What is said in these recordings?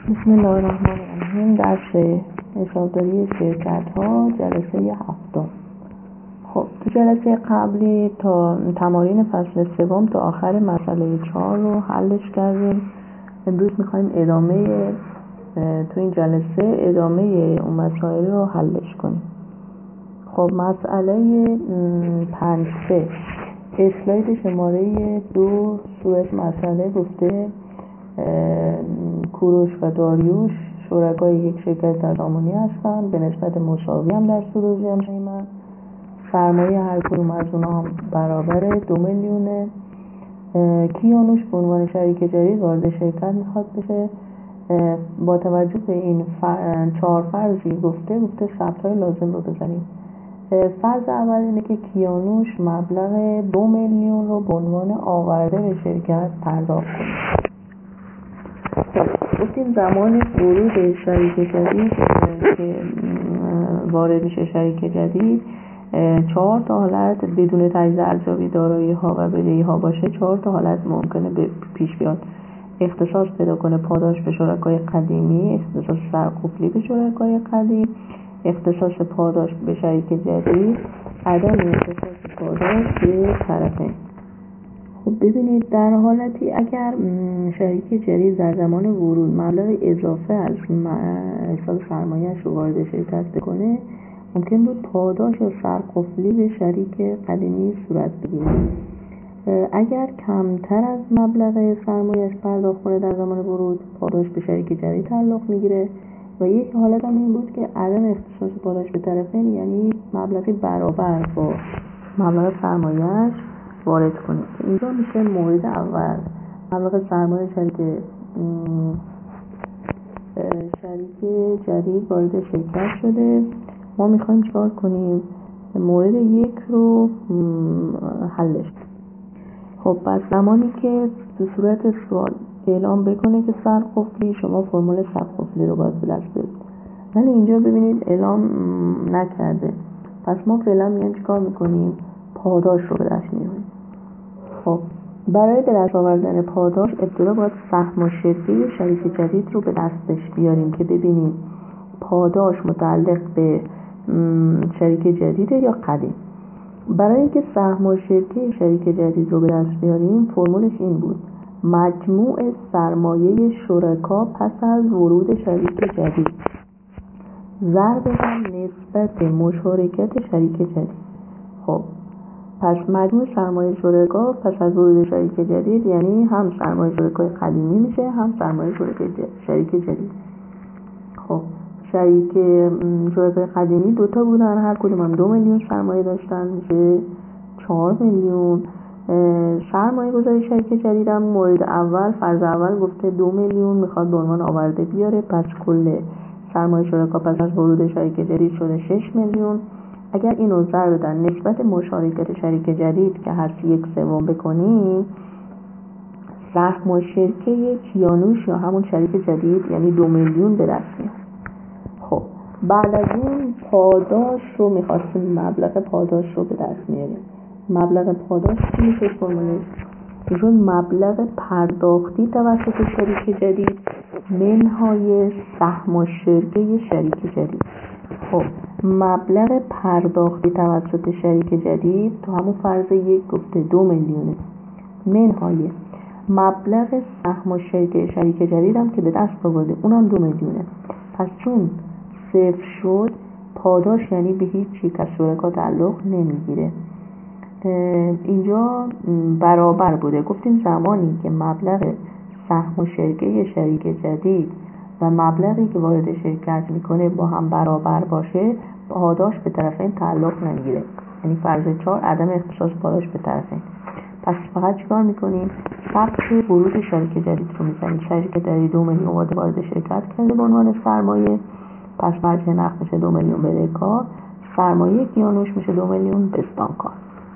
بسم الله الرحمن الرحیم. درس حسابداری شرکت ها جلسه 7. خب تو جلسه قبلی تا تمارین فصل 3 تا آخر مسئله 4 رو حلش کردیم. امروز میخوایم تو این جلسه ادامه اون مسائل رو حلش کنیم. خب مسئله 5 اسلاید شماره 2 صورت مسئله گفته کوروش و داریوش شرکای یک شرکت تضامنی هستند، به نسبت مساوی هم در سود و زیان قیمت. سرمایه هر کدوم از اونها هم برابر 2 میلیونه. کیانوش به عنوان شریک جدید وارد شرکت میخواد بشه. با توجه به این 4 فرضی گفته شرط‌های لازم رو بزنیم. فرض اول اینه که کیانوش مبلغ 2 میلیون رو به عنوان آورده به شرکت پرداخت کنه. گفتیم زمان ورود شریک جدید که وارد میشه شریک جدید 4 تا حالت بدون تجزیه ارزیابی دارایی ها و بدهی ها باشه. 4 تا حالت ممکنه پیش بیاد. اختصاص پیدا کنه پاداش به شرکای قدیمی، اختصاص سرقفلی به شرکای قدیم، اختصاص پاداش به شریک جدید، عدم اختصاص پاداش به طرفین. خب ببینید در حالتی اگر شریک جدید در زمان ورود مبلغ اضافه از حساب سرمایه‌اش رو وارد شرکت بکنه، ممکن بود پاداش یا سرقفلی به شریک قدیمی صورت بگیره. اگر کمتر از مبلغ سرمایه‌اش پرداخت کنه در زمان ورود، پاداش به شریک جدید تعلق میگیره. و یک حالت هم این بود که عدم اختصاص پاداش به طرفین، یعنی مبلغی برابر با مبلغ سرمایه‌اش وارد کنه. اینجا میشه مورد اول مبلغ سرمایه شریک جدید وارد شرکت شده. ما میخوایم چیکار کنیم؟ مورد 1 رو حلش. خب پس زمانی که تو صورت سوال اعلام بکنه که سرقفلی، شما فرمول سرقفلی رو باید به دست بیارید. ولی اینجا ببینید اعلام نکرده. پس ما فعلا میایم چیکار میکنیم؟ پاداش رو به دست میاریم. خب برای به دست آوردن پاداش ابتدا باید سهم الشرکه شریک جدید رو به دستش بیاریم که ببینیم پاداش متعلق به شریک جدیده یا قدیم. برای اینکه سهم الشرکه شریک جدید رو به دست بیاریم فرمولش این بود: مجموع سرمایه شرکا پس از ورود شریک جدید ضرب نسبت مشارکت شریک جدید. خب پس مجموع سرمایه شرکا پس از ورود شریک جدید یعنی هم سرمایه شرکای قدیمی میشه هم سرمایه شریک جدید. خب شرکای قدیمی 2 تا بودن، هر کدوم هم 2 میلیون سرمایه داشتن، میشه 4 میلیون. سرمایه گذاری شریک جدید هم مورد اول فرض اول گفته 2 میلیون میخواد به عنوان آورده بیاره. پس کل سرمایه شرکا پس از ورود شریک جدید شده 6 میلیون. اگر اینو ضرب در نسبت مشارکت شریک جدید که هر 1/3 بکنیم، سهم الشرکه کیانوش یا همون شریک جدید یعنی 2 میلیون به دست میاد. خب بعد از این پاداش رو میخواستیم مبلغ پاداش رو به دست میاریم. مبلغ پاداش چی میشه فرمولش؟ میشه مبلغ پرداختی توسط شریک جدید منهای سهم الشرکه شریک جدید. خب مبلغ پرداختی توسط شریک جدید تو همون فرض 1 گفته 2 میلیونه منهای مبلغ سهم الشرکه شریک جدید هم که به دست آورده اونم 2 میلیونه. پس چون صفر شد پاداش یعنی به هیچ چیز از شرکا تعلق نمیگیره. اینجا برابر بوده. گفتیم زمانی که مبلغ سهم الشرکه شریک جدید و مبلغی که وارد شرکت میکنه با هم برابر باشه، پاداش به طرفین تعلق نمیگیره. یعنی فرض 4 عدم اختصاص پاداش به طرفین. پس فقط چیکار میکنیم؟ شرط ورود شریک جدید رو میزنیم. شریک جدید 2 میلیون وارد شرکت کرده به عنوان سرمایه، پس وجه نقد میشه 2 میلیون بدهکار، سرمایه کیانوش میشه 2 میلیون بستانکار.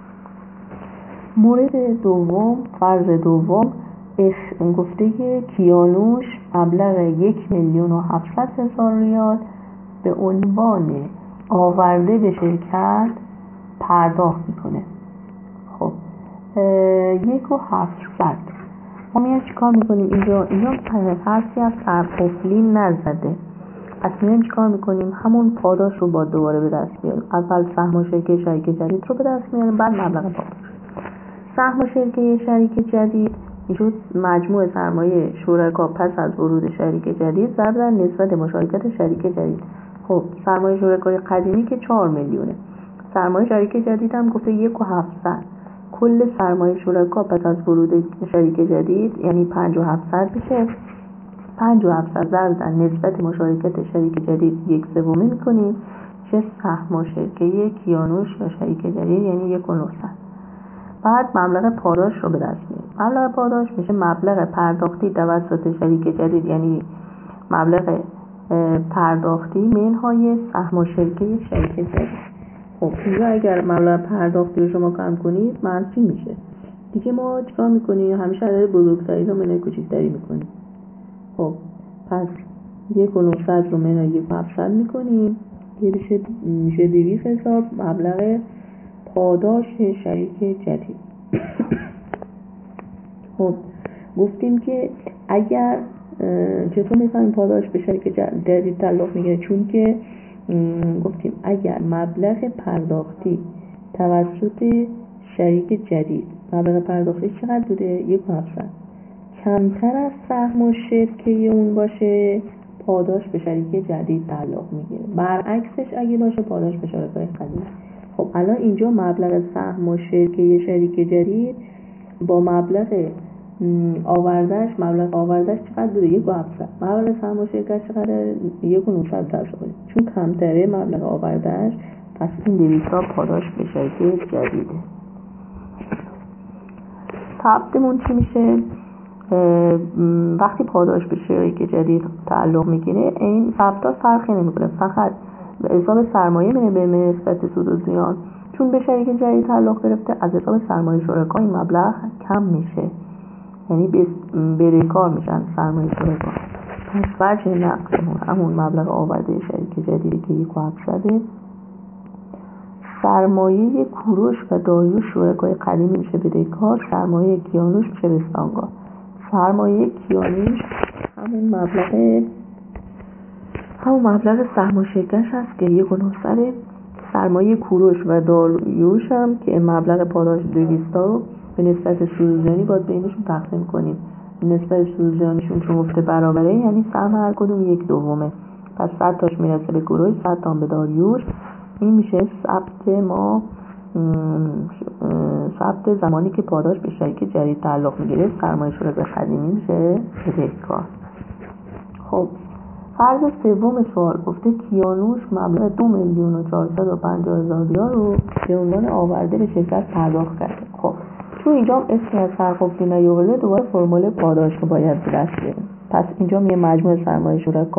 مورد دوم فرض دوم گفته که کیانوش مبلغ 1,700,000 ریال به عنوان آورده به شرکت پرداخت میکنه. خب 1,700,000 ما میایم چیکار میکنیم اینجا حرفی از سرقفلی نزده. پس میایم چیکار میکنیم؟ همون پاداش رو با دوباره به دست بیاریم. اول سهم شرکت شریک جدید رو به دست میاریم، بعد مبلغ پاداش. سهم شرکت شریک جدید میشود مجموع سرمایه شرکا پس از ورود شریک جدید ضرب در نسبت مشارکت شریک جدید. خب سرمایه شرکای قدیمی که 4 میلیونه، سرمایه شریک جدید هم گفته 1,700. کل سرمایه شرکا پس از ورود شریک جدید یعنی 5,700 میشه. 5,700 ضرب در نسبت مشارکت شریک جدید 1/3 میکنیم، چه سهم شرکه کیانوش یا شریک جدید یعنی 1,900. بعد مبلغ پاداش رو به دست میاریم. مبلغ پاداش میشه مبلغ پرداختی توسط شریک جدید، یعنی مبلغ پرداختی منهای سهم شرکه شریک جدید. خب اینجا اگر مبلغ پرداختی رو شما کم کنید منفی میشه. دیگه ما چیکار میکنیم؟ همیشه عدد بزرگتری رو منهای کوچکتری میکنیم. خب پس 1,900 رو منهای 1,700 میکنیم، میشه 200 حساب مبلغ پاداش شریک جدید. خب گفتیم که اگر چطور میفهمیم پاداش به شریک جدید تعلق میگیره؟ چون که گفتیم اگر مبلغ پرداختی توسط شریک جدید مبلغ پرداختی چقدر بوده؟ 1,700 کمتر از سهم شرکه اون باشه پاداش به شریک جدید تعلق میگیره. برعکسش اگه باشه پاداش به شرکای قدیمی. خب الان اینجا مبلغ سهم شرکه شریک جدید با مبلغ آوردهش چقدر بوده؟ 1,700. مبلغ سهم شرکت چقدر؟ 1,900 درصد. چون کمتره مبلغ آوردهش، پس این 200 پاداش به شریک جدیده. ثبتمون چی میشه؟ وقتی پاداش به شریک جدید تعلق میگیره این ثبت‌ها فرقی نمیکنه، فقط به حساب سرمایه میره به نسبت سود و زیان. چون به شریک جدید تعلق گرفته از حساب سرمایه شرکا این مبلغ کم میشه، یعنی بدهکار میشن سرمایه شرکا. پس وجه نقدمون همون مبلغ آورده شریک جدیدی که 1,700. سرمایه کوروش و داریوش شرکای قدیمی میشه بدهکار، سرمایه کیانوش میشه بستانگار. سرمایه کیانوش همون مبلغ سهم شرکتش هست که 1,900. سرمایه کوروش و داریوش هم که مبلغ پاداش 200 رو به نسبت سود زیانی باید بینشون تقسیم کنیم. نسبت سود زیانیشون چون گفته برابره یعنی سهم هر کدوم 1/2. پس 100 تاش میرسه به کوروش، 100 تا به داریوش. این میشه ثبت زمانی که پاداش به شریک جدید تعلق میگیره. سرمایه شرکای قدیمی میشه بدهکار. خب فرض سوم سوال گفته کیانوش مبلغ 2,450,000 ریال رو به عنوان آورده به شرکت پرداخت کرده. خب چون اینجا هم اسمی از سرقفلی نیاورده دوباره فرمول پاداش رو باید به دست بیاریم. پس اینجا میه مجموع سرمایه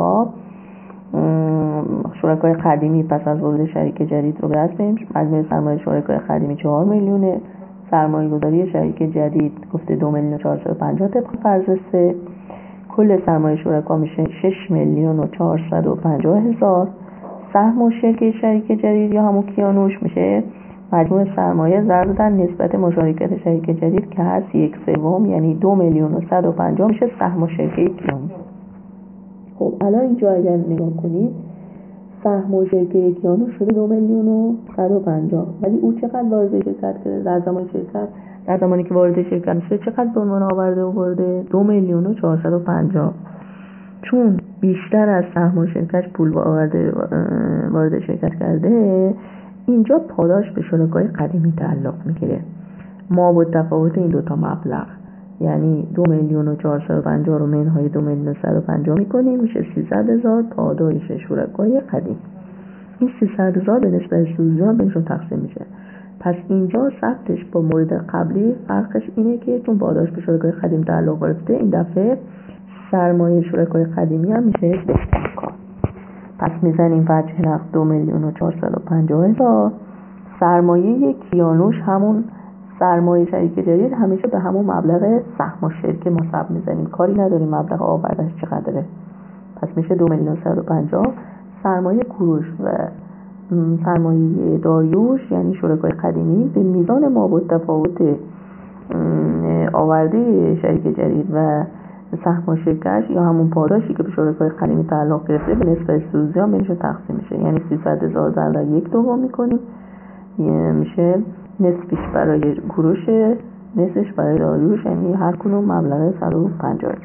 شرکای قدیمی پس از ورود شریک جدید رو به دست بیاریم. مجموع سرمایه شرکای قدیمی 4 میلیونه، سرمایه گذاری شریک جدید گفته 2,450,000 طبق فرض 3. کل سرمایه شرکا میشه 6,450,000. سهم شرکت شریک جدید یا همون کیانوش میشه مجموع سرمایه ضرب در نسبت مشارکت شریک جدید که هست 1/3 یعنی 2,150,000 میشه سهم شرکت کیانوش. خب الان اینجا اگر نگاه کنید سهم شرکت کیانوش شده 2,150,000 ولی او چقدر وارد شرکت کرده؟ در زمانی که وارد شرکت شده چقدر به عنوان آورده؟ 2,450,000. چون بیشتر از سهم شرکت پول وارد شرکت کرده اینجا پاداش به شرکای قدیمی تعلق میگیره. ما با تفاوت این دوتا مبلغ یعنی 2,450,000 رو منهای 2,150,000 میکنیم میشه 300,000 پاداش شرکای قدیمی. این 300,000 به نسبت سود بینشون تقسیم میشه. پس اینجا ثبتش با مورد قبلی فرقش اینه که چون پاداش به شرکای قدیم تعلق گرفته این دفعه سرمایه شرکای قدیمی هم میشه بستانکار. پس میزنیم وجه نقد 2,450,000. سرمایه کیانوش همون سرمایه شریک جدید همیشه به همون مبلغ سهم شرکت ما میزنیم، کاری نداریم مبلغ آوردهش چقدره. پس میشه 2,150,000. سرمایه کوروش و سرمایه داریوش یعنی شرکای قدیمی به میزان ما با تفاوت آورده شریک جدید و سهم شرکتش یا همون پاداشی که به شرکای قدیمی تعلق گرفته به نسبت سودی ها بینشون تقسیم میشه. یعنی 300,000 در 1/2 میکنیم، میشه نصفش برای کوروش، نصفش برای داریوش، یعنی هر کدوم مبلغ 150,000.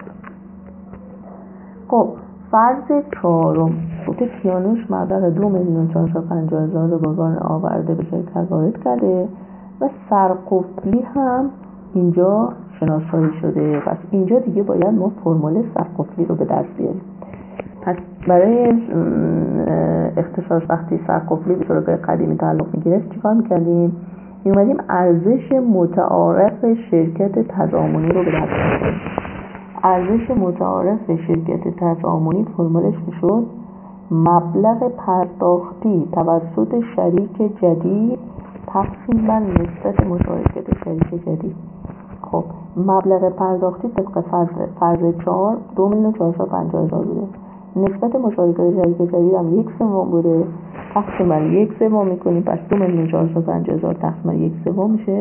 خب فرض چهارم گفته کیانوش مبلغ 2,450,000 رو بگان آورده به شرکت وارد کرده و سرقفلی هم اینجا شناسایی شده. پس اینجا دیگه باید ما فرمول سرقفلی رو به دست بیاریم. پس برای اختصاص وقتی سرقفلی به شرکای قدیمی تعلق میگرفت چیکار میکردیم؟ میومدیم ارزش متعارف شرکت تضامنی رو به دست بیاریم. ارزش متعارف شرکت تضامنی فرمولش میشد مبلغ پرداختی توسط شریک جدید تقسیم بر نسبت مشارکت شریک جدید. خب مبلغ پرداختی طبق فرض 4 2,450,000 بوده. نسبت مشارکت شریک جدید هم 1/3 بوده. تقسیم بر 1/3 میکنیم، پس 2,450,000 تقسیم بر 1/3 میشه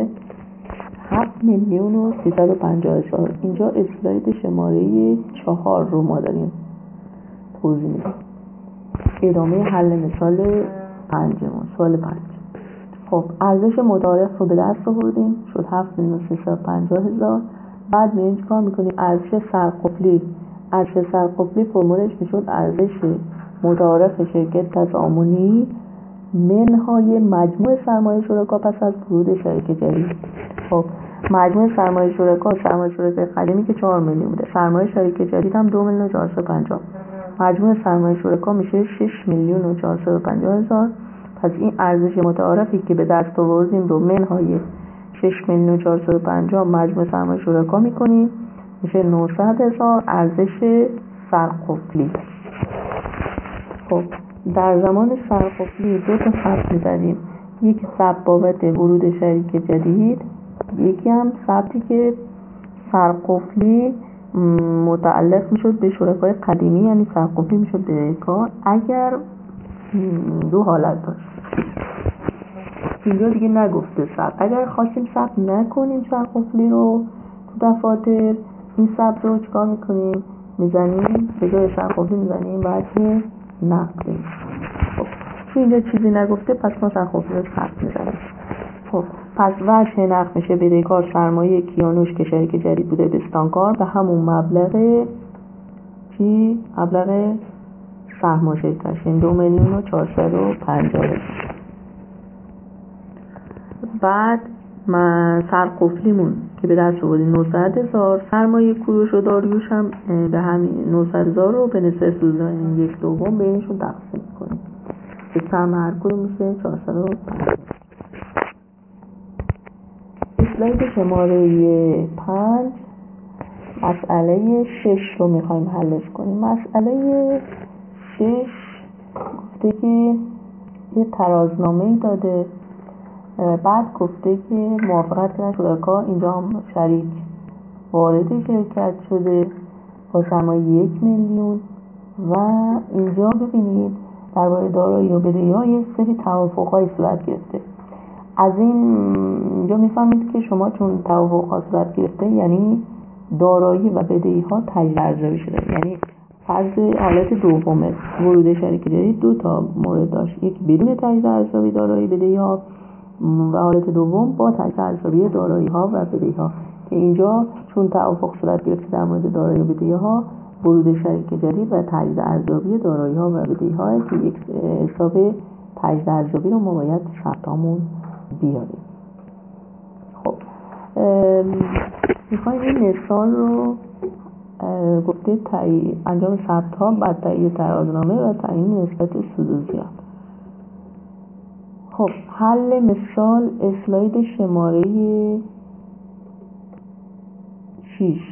7,350,000. اینجا اسلاید شماره 4 رو ما داریم توضیح میدیم. ادامه حل مثال 5. سوال 5. خب ارزش متعارف رو به دست آوردیم، شد 7,350,000. بعد میریم چیکار میکنیم؟ ارزش سرقفلی فرمولش میشد ارزش متعارف شرکت تضامنی منهای مجموع سرمایه شرکا پس از ورود شریک جدید. خب مجموع سرمایه شرکا قدیمی که 4 میلیون بوده، سرمایه شریک جدید هم 2,450,000. مجموع سرمایه شرکا میشه 6,450,000. پس این ارزش متعارفی که به دست آوردیم رو منهای 6,450,000 مجموع سرمایه شرکا میکنیم، میشه 900,000 ارزش سرقفلی. خب در زمان سرقفلی 2 تا ثبت می‌زدیم، یکی ثبت بابت ورود شریک جدید، یکی هم ثبتی که سرقفلی متعلق میشد به شرکای قدیمی، یعنی سرقفلی میشد به کار اگر 2 حالت داشت. اینجا دیگه نگفته ثبت. اگر خواستیم ثبت نکنیم سرقفلی رو تو دفاتر، این ثبت رو چیکار میکنیم؟ میزنیم به جای سرقفلی میزنیم وجه نقد. خب تو اینجا چیزی نگفته پس ما سرقفلی رو ثبت میزنیم. خب پس وجه نقد میشه بدهکار سرمایه کیانوش که شریک جدید بوده بستانکار به همون مبلغ چی؟ مبلغ سهم شرکتش، یعنی 2,450,000. بعد سرقفلیمون که به دست آوردیم 900,000، سرمایه کوروش و داریوش هم به همین 900,000 رو به نسبت سوزن 1/2 بینشون تقسیم کنیم که سهم هر کدوم میشه 450. اسلاید شماره 5 مسئله 6 رو میخوایم حلش کنیم. مسئله 6 گفته که یه ترازنامه‌ای داده، بعد گفته که موافقت کردن شرکا، اینجا هم شریک وارد شرکت شده با سرمایه 1,000,000 و اینجا ببینید درباره دارایی و بدهی‌ها یک سری توافق‌های صورت گرفته. از اینجا میفهمید که شما چون توافق‌ها صورت گرفته یعنی دارایی و بدهی‌ها تجزیه ارزیابی شده. یعنی فرض حالت دومه، ورود شریک جدید 2 تا مورد داشت، یک بدون تجزیه ارزیابی دارایی بدهی‌ها و حالت دوم با تجزیه ارزیابی دارایی‌ها و بدهی‌ها، که اینجا چون توافق صورت گرفته در مورد دارایی و بدهی‌ها، ورود شریک جدید و تجزیه ارزیابی دارایی‌ها و بدهی‌ها که یک حساب تجزیه ارزیابی رو ما باید ثبتامون بیاریم. خب میخوایم این مثال رو گفته انجام ثبت‌ها بعد تهیه ترازنامه و تعیین نسبت سود و زیان. خب حل مثال اسلاید شماره 6.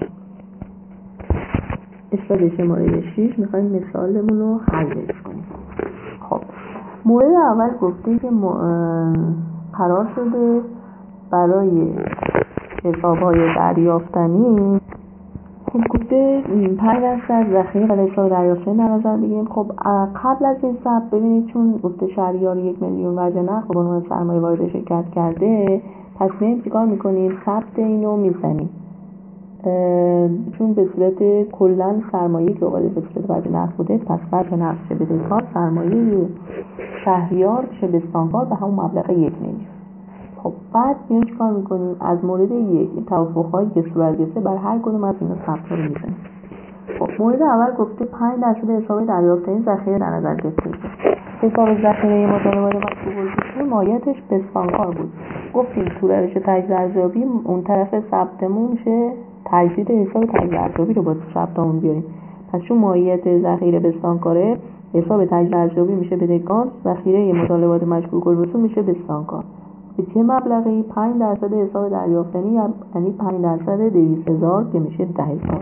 اسلاید شماره 6 میخوایم مثالمون رو حلش کنیم. خب مورد اول گفته که قرار شده برای حساب‌های دریافتنی، خب گفته 5% ذخیره برای حساب دریافتنی در نظر بگیریم. خب قبل از این ثبت ببینید چون گفته شهریار 1,000,000 وجه نقد به عنوان سرمایه وارد شرکت کرده، پس میایم چیکار میکنیم؟ ثبت اینو میزنیم، چون به صورت کلا سرمایه که اومده به صورت وجه نقد بوده، پس وجه نقد شه بدهکار سرمایه شهریار شه بستانکار به همون مبلغ 1 میلیون. خب بعد میایم چیکار میکنیم؟ از مورد 1 این توافق‌هایی که صورت گرفته بر هر کدوم از اینا ثبت رو میزنیم. خب مورد اول گفته 5% حساب دریافتنی ذخیره در نظر گرفته میشه. حساب ذخیره مطالبات مشغول بود مایتش بستانکار بود. گفتیم تو روش تجدید ارزیابی اون طرف ثبتمون میشه تجدید حساب تجدید ارزیابی رو با ثبتمون بیاریم. پس چون مایت ذخیره بستانکاره، حساب تجدید ارزیابی میشه بدهکار، ذخیره مطالبات مشغول بود میشه بستانکار. به چه مبلغی؟ 5% حساب دریافتنی، یعنی 5% 200,000 که میشه 10,000.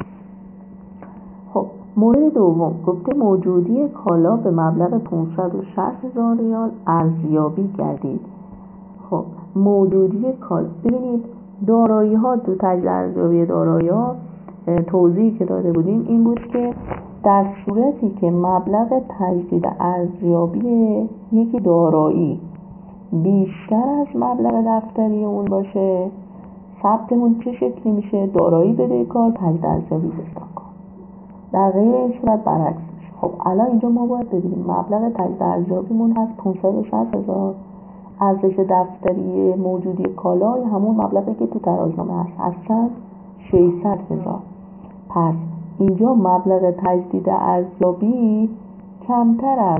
خب مورد دوم گفته موجودی کالا به مبلغ 560,000 ریال ارزیابی گردید. خب موجودی کالا، ببینید دارایی ها تو تجدید ارزیابی دارایی ها توضیحی که داده بودیم این بود که در صورتی که مبلغ تجدید ارزیابی یکی دارایی بیشتر از مبلغ دفتری اون باشه، ثبتمون چه شکلی میشه؟ دارایی بدهکار، تجدید ارزیابی بستانکار. در غیر این صورت برعکس میشه. خب الان اینجا ما باید ببینیم مبلغ تجدید ارزیابیمون هست 560,000، ارزش دفتری موجودی کالا همون مبلغی که تو ترازنامه هست هستن 600,000. پس اینجا مبلغ تجدید ارزیابی کمتر از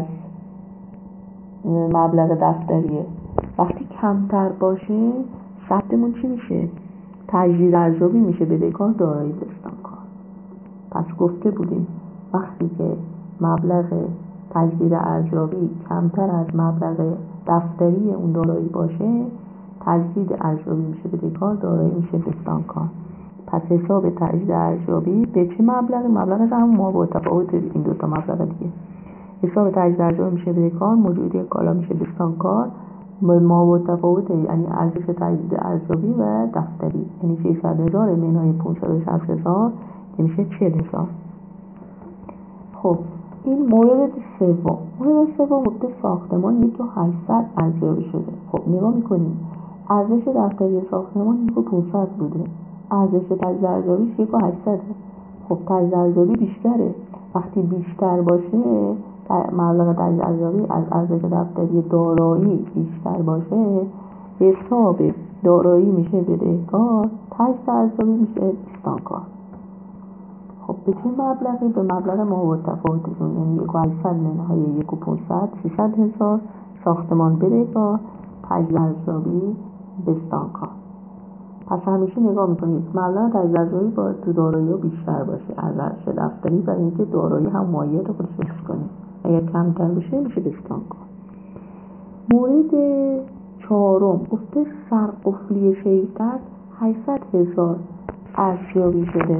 مبلغ دفتریه. وقتی کمتر باشه ثبتمون چی میشه؟ تجدید ارزیابی میشه بدهکار، دارایی بستانکار. پس گفته بودیم وقتی که مبلغ تجدید ارزیابی کمتر از مبلغ دفتری اون دارایی باشه، تجدید ارزیابی میشه بدهکار، دارایی میشه بستانکار. پس حساب تجدید ارزیابی به چه مبلغ؟ مبلغش هم ما با تفاوت این دوتا مبلغ دیگه. حساب تجدید ارزیابی میشه بدهکار، موجودی کالا میشه بستانکار، ما با تفاوت یعنی ارزش تجدید ارزیابی و دفتری، یعنی 600,000 منهای 560,000 که میشه 40,000. خب این مورد سوم. مورد سوم گفته ساختمان 1,800 ارزیابی شده. خب نگاه میکنیم ارزش دفتری ساختمان 1,500 بوده، ارزش تجدید ارزیابیش 1,800. خب تجدید ارزیابی بیشتره. وقتی بیشتر باشه مبلغ تجدید ارزیابی از ارزش دفتری دارایی بیشتر باشه، حساب دارایی میشه بدهکار، تجدید ارزیابی میشه بستانکار. خب به چه مبلغی؟ به مبلغ ما تفاوتشون، یعنی 1,800 منهای 1,500 300,000 ساختمان بدهکار، تجدید ارزیابی بستانکار. پس همیشه نگاه میکنید مبلغ تجدید ارزیابی باید تو دارایی ها بیشتر باشه از ارزش دفتری، برای اینکه دارایی هم مایه رو خودش حفظ کنه. اگر کمتر بشه میشه بستانکار. مورد چهارم گفته سرقفلی شرکت 800,000 ارزیابی شده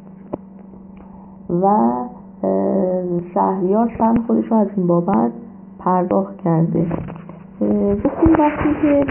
و شهریار سهم خودش رو از این بابت پرداخت کرده. گفتیم وقتی که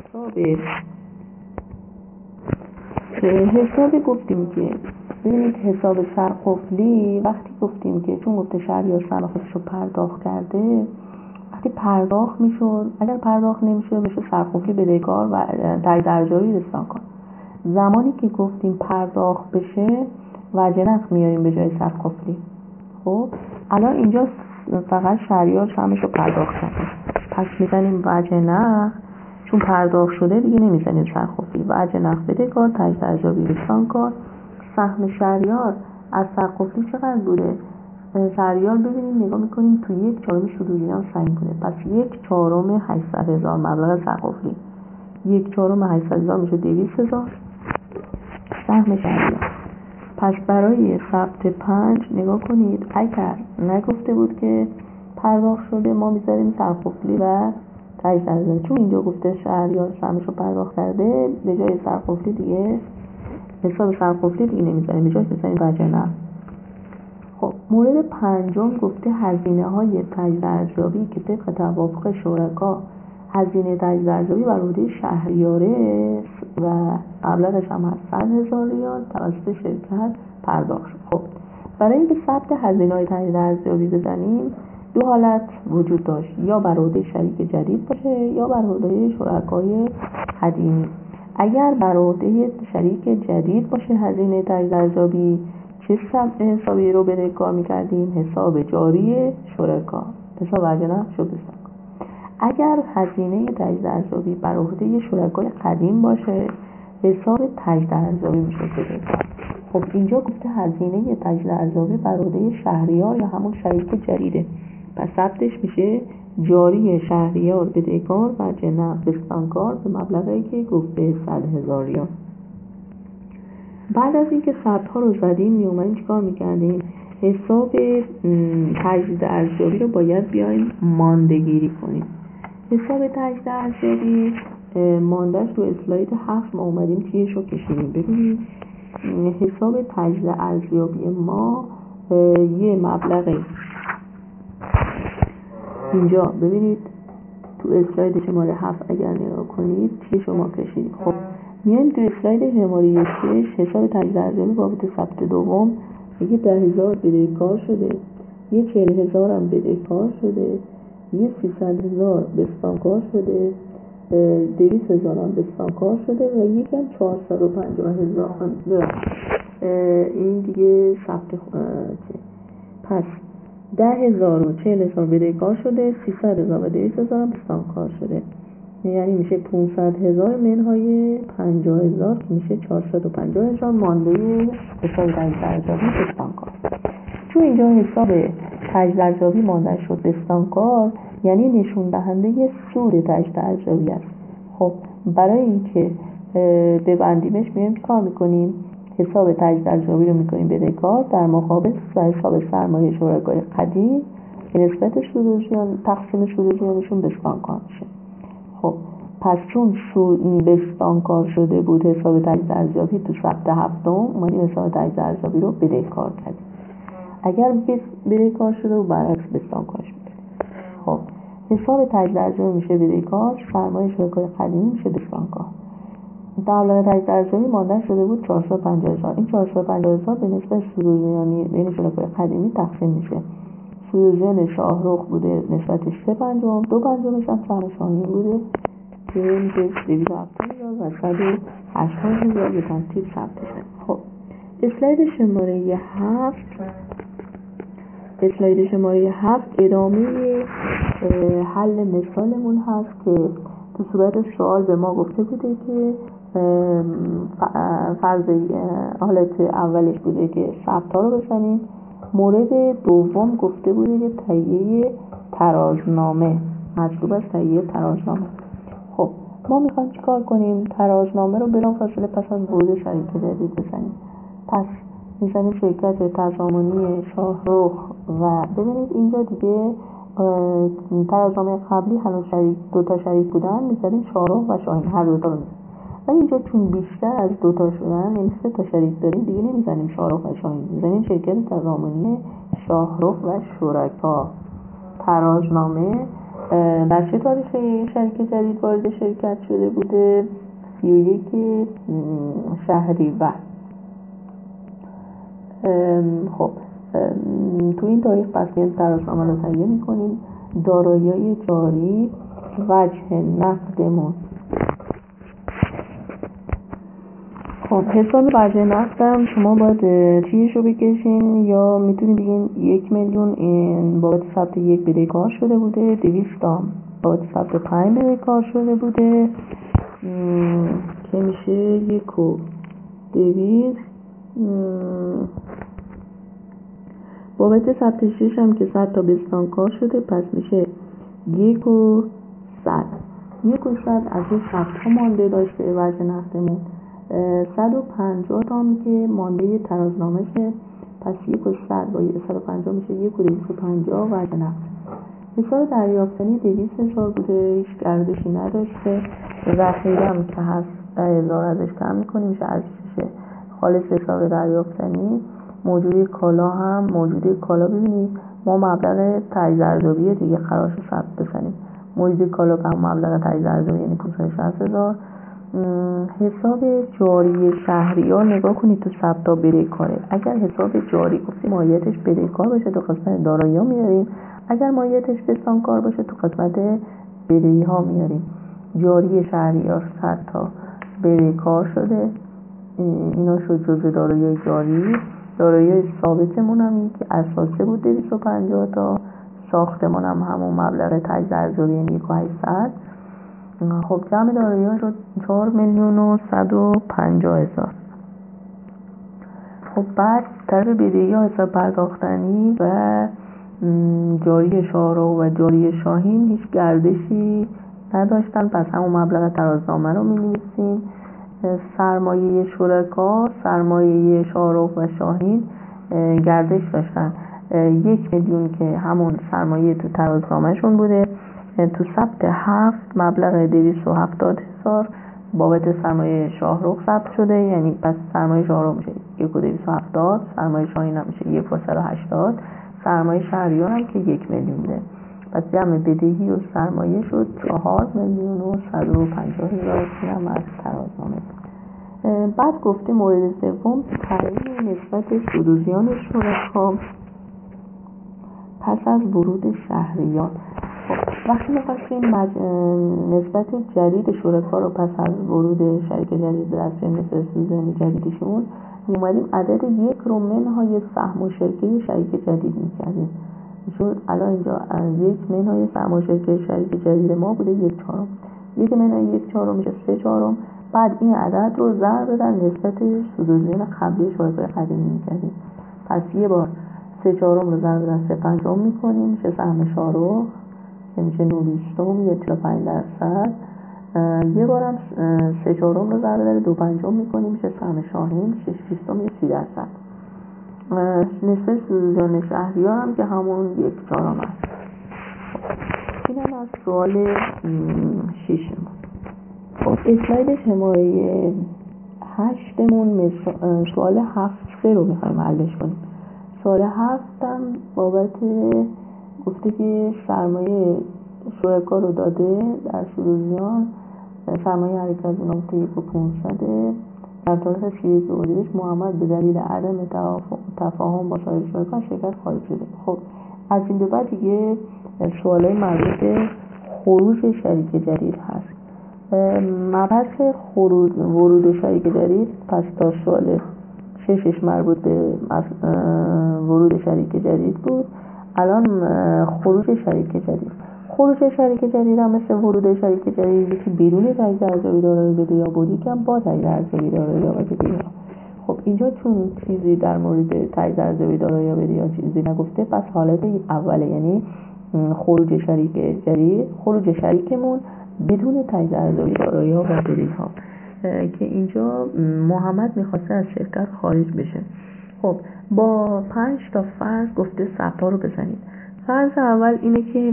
حساب گفتیم که ببینید حساب سرقفلی وقتی گفتیم که چون گفته شهریار سهم خودش رو پرداخت کرده، وقتی پرداخت میشد، اگر پرداخت نمیشد میشه سرقفلی بدهکار و تجدید ارزیابی بستانکار. زمانی که گفتیم پرداخت بشه وجه نقد میاریم به جای سرقفلی. خب الان اینجا فقط شهریار سهمش رو پرداخت کرده، پس میزنیم وجه نقد، چون پرداخت شده دیگه نمیزنیم سرقفلی. وجه نقد بدهکار، تجدید ارزیابی بستانکار. سهم شهریار از سرقفلی چقدر بوده؟ شهریار ببینیم نگاه میکنیم تو 1/4 صدوریان سهم بوده، پس 1/4 800,000 مبلغ سرقفلی، 1/4 800,000 میشه 200,000 سهم شهریار. پس برای ثبت 5 نگاه کنید اگر نگفته بود که پرداخت شده ما میذاریم سرقفلی و تجدید ارزیابی، چون اینجا گفته شهریار سهمش رو پرداخت کرده به جای سرقفلی دیگه حساب سرقفلی دیگه نمیذاریم، به جای میذاریم وجه نقد. خب مورد پنجم گفته هزینه های تجدید ارزیابی که طبق توافق شرکا هزینه تجدید ارزیابی بر عهده شهریاره و مبلغش هم هست 100,000 ریال توسط شرکت پرداخت شد. خب برای اینکه ثبت هزینه های تجدید ارزیابی بزنیم دو حالت وجود داشت، یا بر عهده شریک جدید باشه یا بر عهده شرکای قدیمی. اگر بر عهده شریک جدید باشه هزینه تجدید ارزیابی، چه حسابی رو بدهکار می‌کردیم؟ حساب جاری شرکا، حساب ارزنق شد بسن. اگر هزینه تجدید ارزیابی بر عهده شرکای قدیم باشه حساب تجدید ارزیابی میشه بدهکار. خب اینجا گفته هزینه تجدید ارزیابی بر عهده شهریار یا همون شریک جدیده، پس ثبتش میشه جاری شهریار بدهکار و جنق بستانکار به مبلغی که گفته 100,000 ریال. بعد از اینکه ثبت ها رو زدیم میومدیم چیکار میکردیم؟ حساب تجدید ارزیابی رو باید بیایم مانده‌گیری کنیم. حساب تجدید ارزیابی ماندهش رو اسلاید 7 ما اومدیم تیرش رو کشیدیم. ببینید حساب تجدید ارزیابی ما یه مبلغی اینجا ببینید تو اسلاید شماره 7 اگر نگاه کنید تیرش رو ما کشیدیم. خب میایم تو اسلاید شماره 6 حساب تجدید ارزیابی بابت ثبت دوم یه 10,000 بدهکار شده، یه 40,000 هم بدهکار شده، یه 300,000 بستانکار شده، 200,000 هم بستانکار شده و یکم 450,000 هم این دیگه ثبت پس 10,000 و 40,000 بدهکار شده، 300,000 و 200,000 هم بستانکار شده، یعنی میشه 500,000 منهای 50,000 که میشه 450,000 مانده حساب تجدید ارزیابی بستانکار. چون اینجا حساب تجدید ارزیابی مانده شد بستانکار یعنی نشون دهنده سود تجدید ارزیابی است. خب برای اینکه ببندیمش میایم کار میکنیم؟ حساب تجدید ارزیابی رو میکنیم بدهکار در مقابل حساب سرمایه شرکای قدیم که نسبت سود و زیان تقسیم سود و زیانشون بستانکار میشه. خب پس چون بستانکار شده بود حساب تجدید ارزیابی تو ثبت هفتم اومدیم حساب تجدید ارزیابی رو بدهکار کردیم. اگر بدهکار شده و برعکس بستانکارش میکنیم. خب حساب تجدید ارزیابی میشه بدهکار، سرمایه شرکای قدیمی میشه بستانکار. مبلغ تجدید ارزیابی مانده شده بود 450,000. این 450,000 به نسبت سود و زیانی بین شرکای قدیمی تقسیم میشه. سود و زیان شاهرخ بوده نسبتش 3/5، 2/5 هم سهم شاهین بوده که میشه 270,000 و 180,000 به ترتیب ثبت شده. خب اسلاید شماره 7 ادامه حل مثالمون هست که تو صورت سوال به ما گفته بوده که فرض حالت اولش بوده که ثبت ها رو بزنیم. مورد دوم گفته بوده که تهیه ترازنامه مطلوب است، تهیه ترازنامه. خب ما میخوایم چیکار کنیم؟ ترازنامه رو بلافاصله پس از ورود شریک جدید بزنیم. پس میزنیم شرکت تضامنی شاهرخ و ببینید اینجا دیگه ترازنامه قبلی هنوز دو تا شریک بودن، میزنیم شاهرخ و شاهین هر دو تا رو میزنیم. ولی اینجا چون بیشتر از 2 تا شدن یعنی 3 تا شریک داریم دیگه نمیزنیم شاهرخ و شاهین، میزنیم شرکت تضامنی شاهرخ و شرکا. ترازنامه در چه تاریخی شریک جدید وارد شرکت شده بوده؟ 31 شهریور. خب تو این تاریخ پس میایم ترازنامه رو تهیه میکنیم. دارایی‌های جاری، وجه نقدمون. خب حساب وجه نقدم شما باید چیش رو بکشین یا میتونید بگین 1,000,000 بابت ثبت 1 بدهکار شده بوده، 200 بابت ثبت 5 بدهکار شده بوده که میشه 1,200. بابت ثبت 6 هم که 100 تا بستانکار شده پس میشه 1,100. 1,100 از این ثبت ها مانده داشته وجه نقدمون. 150 تا هم که مانده ترازنامه شه، پس 1,100 با 150 میشه 1,250 وجه نقد. حساب دریافتنی 200,000 بوده، هیچ گردشی نداشته. ذخیره هم که هست 10,000 ازش کم میکنیم میشه ارزشش خالص حساب دریافتنی. موجودی کالا هم موجودی کالا ببینید ما مبلغ تجدید ارزیابی دیگه قرارش ثبت بزنیم. موجودی کالا به مبلغ تجدید ارزیابی یعنی 560,000. حساب جاری شهریار نگاه کنید تو ثبت بدهکاره. اگر حساب جاری گفتیم ماهیتش بدهکار باشه تو قسمت دارایی ها میاریم، اگر مایتش بستانکار باشه تو قسمت بدهی ها میاریم. جاری شهریار 100 تا بدهی کار شده، اینا شد جزء دارایی جاری. دارایی ثابتمون هم این که اساسه بود 250 تا، ساختمان هم همون مبلغ تجزیه ارزیابی یعنی 1800. خب جمع دارایی ها شد 4,150,000. خب بعد طرف بدهی ها حساب پرداختنی و جاری شاهراه و جاری شاهین هیچ گردشی نداشتن، پس همون مبلغ ترازنامه رو می‌نویسیم. سرمایه شرکا، سرمایه شاهراه و شاهین گردش داشتن 1,000,000 که همون سرمایه تو ترازنامه شون بوده. تو ثبت 7 مبلغ 270,000 بابت سرمایه شاهراه ثبت شده، یعنی پس سرمایه شاهراه میشه 1,270، سرمایه شاهین هم میشه 1,180، سرمایه شهریار هم که 1,000,000 بوده. پس جمع بدهی و سرمایه شد 4,150,000 که هم از ترازنامه. بعد گفته مورد سوم تعیین نسبت سود و زیان شرکا پس از ورود شهریار. وقتی می‌خواستیم نسبت جدید شرکا رو پس از ورود شریک جدید به دست نسبت سود و زیان جدیدشون اومدیم عدد 1 رو منهای سهم و شرکه شریک جدید می‌کردیم. شد الان اینجا 1 منهای سهم و شرکه شریک جدید ما بوده 1/4. 1 منهای 1/4 میشه 3/4. بعد این عدد رو ضرب در نسبت سود و زیان قبلی شرکای قدیمی می‌کردیم. پس یه بار 3/4 رو ضرب در 3/5 می‌کنیم میشه سهم شاهراه که میشه 9/20 یا 45%. یه بارم 3/4 رو ضرب در 2/5 می‌کنیم میشه سهم شاهین 6/20 یا 30%. نسبت سود و زیان شهریار هم که همون 1/4 است. این هم از سوال 6 ما. خب اسلاید شماره 8مون سوال 7 رو میخوایم حلش کنیم. سوال 7 هم بابت گفته که سرمایه شرکا رو داده در سود و زیان، سرمایه هر یک از اونا بوده 1,500. در تاریخ شیریک اردیبهشت محمد به دلیل عدم تفاهم با سایر شرکا شرکت خارج شده. خب از این به بعد دیگه سوالای مربوط به خروج شریک جدید هست. مبحث ورود شریک جدید پس تا سوال 6 مربوط به ورود شریک جدید بود. الان خروج شریک جدید. خروج شریک جدید هم مثل ورود شریک جدیدی که بدون تجزیه ارزیابی دارایی بده یا بودی که هم با تجزیه ارزیابی دارایی یا بده. خب اینجا چون چیزی در مورد تجزیه ارزیابی دارایی یا بده یا چیزی نگفته، پس حالت اوله یعنی خروج شریک جدید، خروج شریکمون بدون تجزیه ارزیابی دارایی ها و بدهی ها که اینجا محمد میخواسته از شرکت خارج بشه. خب با 5 تا فرض گفته ثبتا رو بزنید. فرض اول اینه که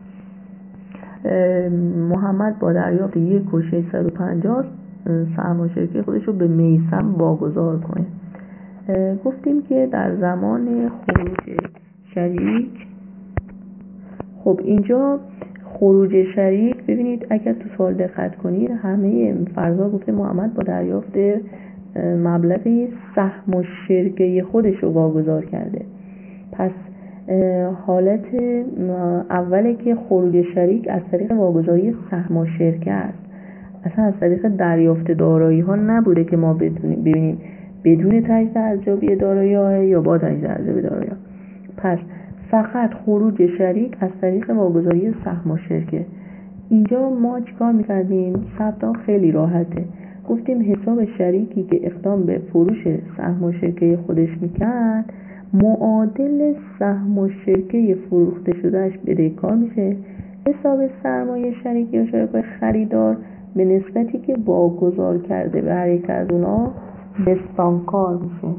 محمد با دریافت 1,650 سهم و شرکت خودش رو به میثم واگذار کنه. گفتیم که در زمان خروج شریک، خب اینجا خروج شریک ببینید اگر تو سوال دقت کنید همه فرضا گفته محمد با دریافت مبلغی سهم و شرکه خودش رو واگذار کرده. پس حالت اوله که خروج شریک از طریق واگذاری سهم و شرکه است، اصلا از طریق دریافت دارایی ها نبوده که ما ببینیم بدون تجزیه ارزیابی دارایی ها یا با تجزیه ارزیابی دارایی ها. پس فقط خروج شریک از طریق واگذاری سهم و شرکه. اینجا ما چیکار می‌کردیم؟ ثبت خیلی راحته. گفتیم حساب شریکی که اقدام به فروش سهم و شرکه خودش می‌کرد معادل سهم و شرکه فروخته شدهش بدهکار میشه. حساب سرمایه شریکی یا شرکای خریدار به نسبتی که واگذار کرده به هر یک از اونا بستانکار میشه.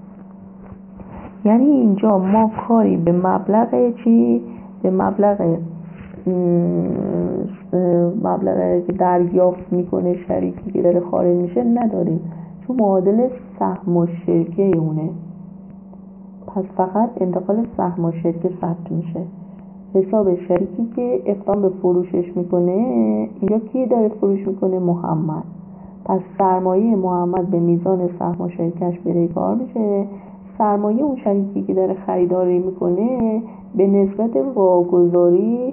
یعنی اینجا ما کاری به مبلغ چی؟ به مبلغ که دریافت میکنه شریکی که داره خارج میشه نداریم، چون معادل سهم و شرکه اونه. پس فقط انتقال سهم و شرکه ثبت میشه. حساب شریکی که اقدام به فروشش میکنه، اینجا کی داره فروش میکنه؟ محمد. پس سرمایه محمد به میزان سهم و شرکهش بدهکار میشه. سرمایه اون شریکی که داره خریداری میکنه به نسبت واگذاری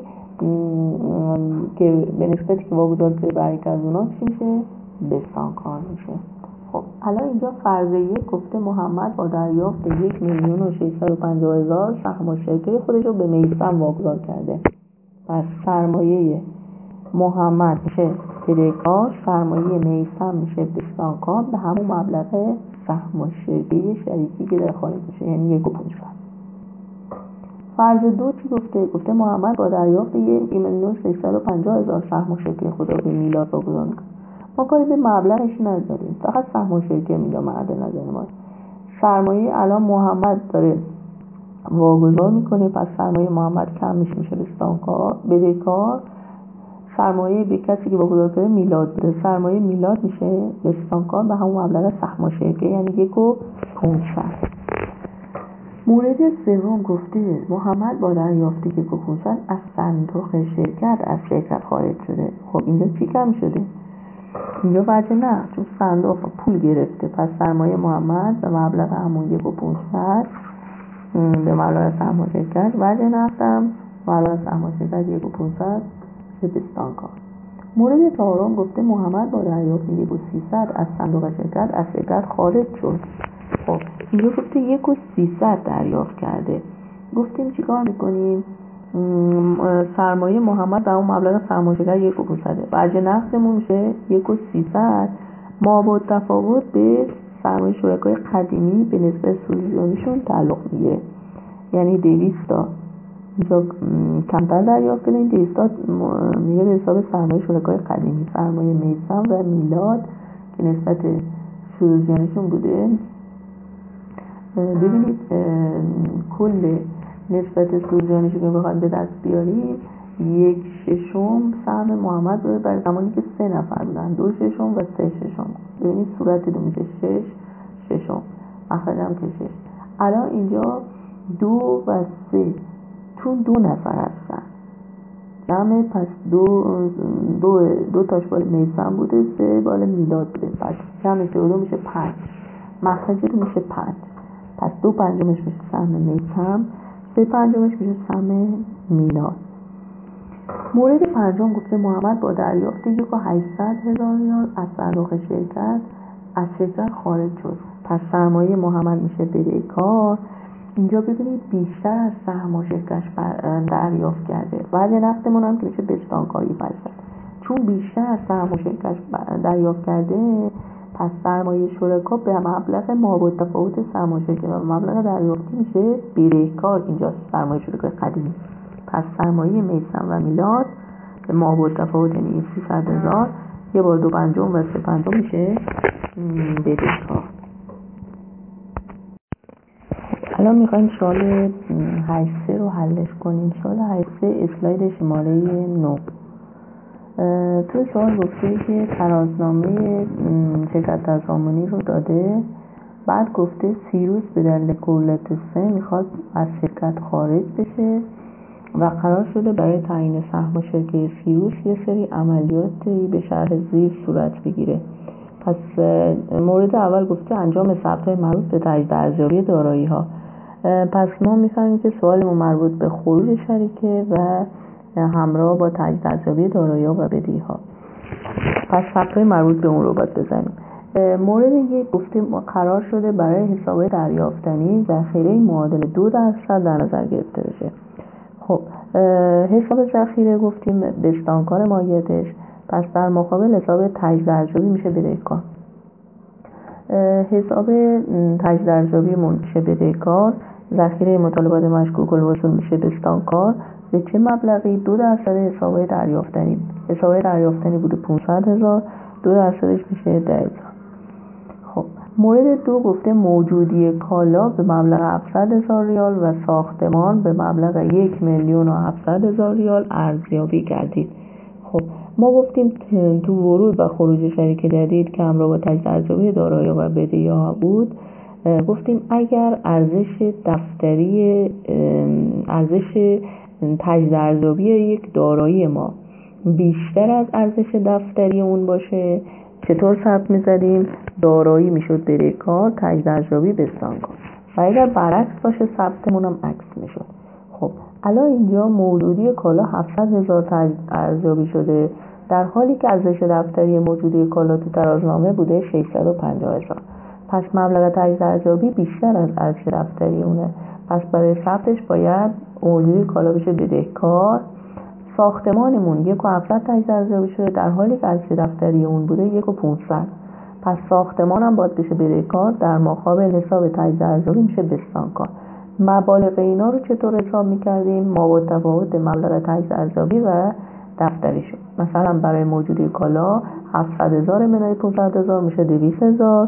که به نسبتی که واگذار به برعکس از اونا چی میشه؟ بستانکار میشه. خب الان اینجا فرض یک گفته محمد با دریافت 1,650,000 سهم شرکت خودش رو به میثم واگذار کرده. پس سرمایه محمد میشه بدهکار، سرمایه میثم میشه بستانکار به همون مبلغ سهم شریکی که داره خارج میشه، یعنی 1,500,000. فرض دو چی گفته؟ گفته محمد با دریافت 1,650,000 سهم شرکت خود رو به میلاد واگذار میکنه. ما کاری به مبلغش نداریم، فقط سهم شرکت میلاد مد نظر ما. سرمایه الان محمد داره واگذار میکنه، پس سرمایه محمد کم میشه بستانکار، بدهکار. سرمایه به کسی که واگذار کرده میلاد بده، سرمایه میلاد میشه بستانکار به همون مبلغ سهم شرکت، یعنی 1,500,000. مورد سوم گفته محمد با دریافت 1,500,000 از صندوق شرکت از شرکت خارج شده. خب اینجا چی کم شده؟ اینجا وجه نه، چون صندوق پول گرفته، پس سرمایه محمد به مبلغ همون 1,500,000 به مبلغ سهم شرکت، وجه نفتم مبلغ سهم شرکت 1,500,000 به بستانکار. مورد چهارم گفته محمد با دریافت 1,300,000 از صندوق شرکت از شرکت خارج شد. خب اینجا گفته 1,300,000 دریافت کرده. گفتیم چیکار میکنیم؟ سرمایه محمد به اون مبلغ سهم شرکت 1,500,000 وجه نقدمون میشه 1,300,000 ما با تفاوت به سرمایه شرکای قدیمی به نسبت سودجوییشون تعلق میگیره، یعنی 200 تا اینجا کمتر دریافت کنیم، 200 تا میگه به حساب سرمایه شرکای قدیمی، سرمایه میثم و میلاد که نسبت سودجوییشون بوده. ببینید کل نسبت سودجوییشون که بخوایم به دست بیاریم 1/6 سهم محمد بوده برای زمانی که 3 نفر بودن، 2/6 و 3/6. ببینید صورت دو میشه 6/6، مخرج هم که 6. الان اینجا 2 و 3 چون 2 نفر هستن جمع، پس دو تاش بال میثم بوده، 3 بال میلاد بوده، پس جمع 3 و 2 میشه 5، مخرج رو میشه 5. پس 2/5 میشه سهم میثم، 3/5 میشه سهم میلاد. مورد پنجم گفته محمد با دریافت 1,800,000 ریال از صندوق شرکت از شرکت خارج شد. پس سرمایه محمد میشه بدهکار. اینجا ببینید بیشتر از سهم شرکت دریافت کرده، ولی نقدمون هم که میشه بستانکاری پس چون بیشتر از سهم شرکت دریافت کرده، پس سرمایه شرکا به مبلغ مابعد تفاوت سهم شرکت و مبلغ دریافتی میشه بدهکار. اینجا سرمایه شرکای قدیمی، پس سرمایه میثم و میلاد به مابعد تفاوت یعنی 300,000 یه بار 2/5 و 3/5 میشه بدهکار. الان میخوایم سوال 8 رو حلش کنیم. سوال 8 اسلاید شماره 9. توی سوال گفته که ترازنامه شرکت تضامنی رو داده، بعد گفته سیروس به دلیل کولت 3 میخواد از شرکت خارج بشه و قرار شده برای تعیین سهم شرکت سیروس یه سری عملیاتی به شرح زیر صورت بگیره. پس مورد اول گفته انجام ثبت‌های مربوط به تجدید ارزیابی دارایی‌ها. پس ما می‌فهمیم که سوالمون مربوط به خروج شریکه و همراه با تجدید ارزیابی دارایی‌ها و بدهی‌ها. پس ثبت‌های مربوط به اون رو باید بزنیم. مورد یک گفته قرار شده برای حساب دریافتنی ذخیره معادل 2% در نظر گرفته بشه. خب حساب ذخیره گفتیم بستانکار مایتش، پس در مقابل حساب تجدید ارزیابی میشه بدهکار. حساب تجدید ارزیابی میشه بدهکار، ذخیره مطالبات مشکوک الوصول میشه بستانکار. به چه مبلغی؟ 2% حساب دریافتنی. حساب دریافتنی بوده 500,000، 2%ش میشه 10,000. خب مورد دو گفته موجودی کالا به مبلغ 700,000 ریال و ساختمان به مبلغ 1,700,000 ریال ارزیابی کردید. خب ما گفتیم تو ورود و خروج شریک جدید که همراه با تجدید ارزیابی دارایی‌ها و بدهی‌ها بود، گفتیم اگر ارزش دفتری ارزش تجدید ارزیابی یک دارایی ما بیشتر از ارزش دفتری اون باشه، چطور ثبت می‌زدیم؟ دارایی میشد بدهکار، تجدید ارزیابی بستانکار. و اگر برعکس باشه ثبتمون هم عکس میشد. خب الان اینجا موجودی کالا 700,000 ارزیابی شده، در حالی که ارزش دفتری موجودی کالا تو ترازنامه بوده 650,000. پس مبلغ تایید ارزیابی بیشتر از ارزش دفتری اونه. پس برای ثبتش باید موجودی کالا بشه بدهکار. ساختمانمون 1,700 تایید ارزیابی شده، در حالی که ارزش دفتری اون بوده 1,500. پس ساختمان هم باید بشه بدهکار، در مقابل حساب تایید ارزیابی میشه بستانکار. مبالغ اینا رو چطور حساب میکردیم؟ ما با تفاوت مبلغ تایید ارزیابی و دفتری شد. مثلا برای موجودی کالا 700,000 منهای 500,000 میشه 200,000.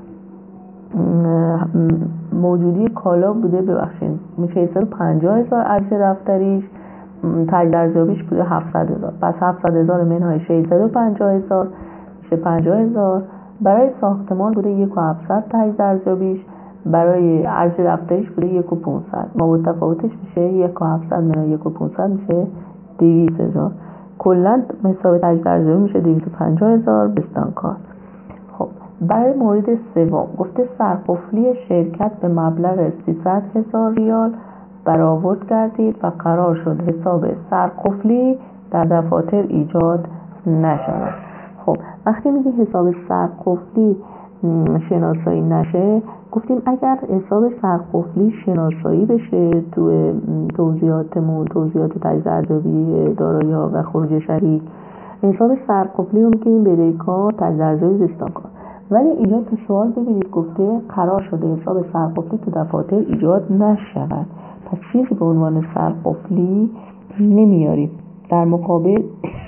موجودی کالا بوده میشه 150,000 ارزش دفتریش، تایید ارزیابیش بوده 700,000. پس 700,000 منهای 650,000 میشه 50,000. برای ساختمان بوده 1,700 تایید ارزیابیش، برای ارزش دفتریش بوده 1,500. ما با تفاوتش میشه 1,700 منهای 1,500 میشه 200,000. کلا حساب تایید ارزیابی میشه 250,000 بستانکار. خب برای مورد سوم گفته سرقفلی شرکت به مبلغ 300,000 ریال برآورد کردید و قرار شد حساب سرقفلی در دفاتر ایجاد نشود. خب وقتی میگه حساب سرقفلی شناسایی نشه، گفتیم اگر حساب سرقفلی شناسایی بشه تو توضیحات تایید ارزیابی دارایی‌ها و خروج شریک، حساب سرقفلی رو میگیم بدهکار، تایید ارزیابی بستانکار. ولی اینجا تو سوال ببینید گفته قرار شده حساب سرقفلی تو دفاتر ایجاد نشود. پس چیزی به عنوان سرقفلی نمیاریم. در مقابل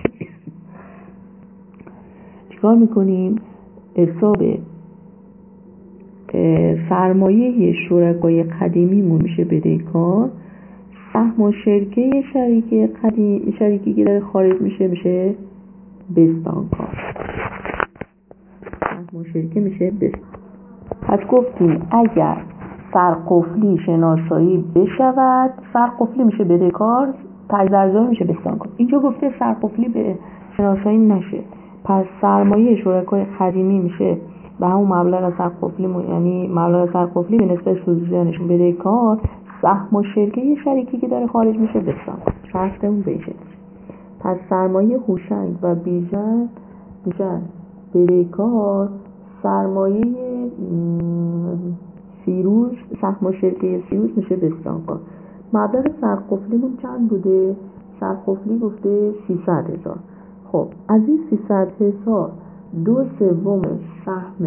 چیکار میکنیم؟ حساب سرمایه شرکای قدیمیمون میشه بدهکار، سهم و شرکه شریکی که داره خارج میشه بستانکار. سهم و شرکه میشه بستانکار. پس گفتیم اگر سرقفلی شناسایی بشود، سرقفلی میشه بدهکار، تایید ارزیابی میشه بستانکار. اینجا گفته سرقفلی به شناسایی نشه، پس سرمایه شرکای قدیمی میشه به همون مبلغ سرقفلی، یعنی مبلغ سرقفلی به نسبت سودجویانشون بدهکار، سهم و شرکه شریکی که داره خارج میشه بستانکار. شرطمون بشه. پس سرمایه هوشنگ و بیژن میشن بدهکار، سرمایه فیروز، سهم و شرکه فیروز میشه بستانکار. مبلغ سرقفلیمون چند بوده؟ سرقفلی گفته 300,000. خب از این 300,000 2/3 سهم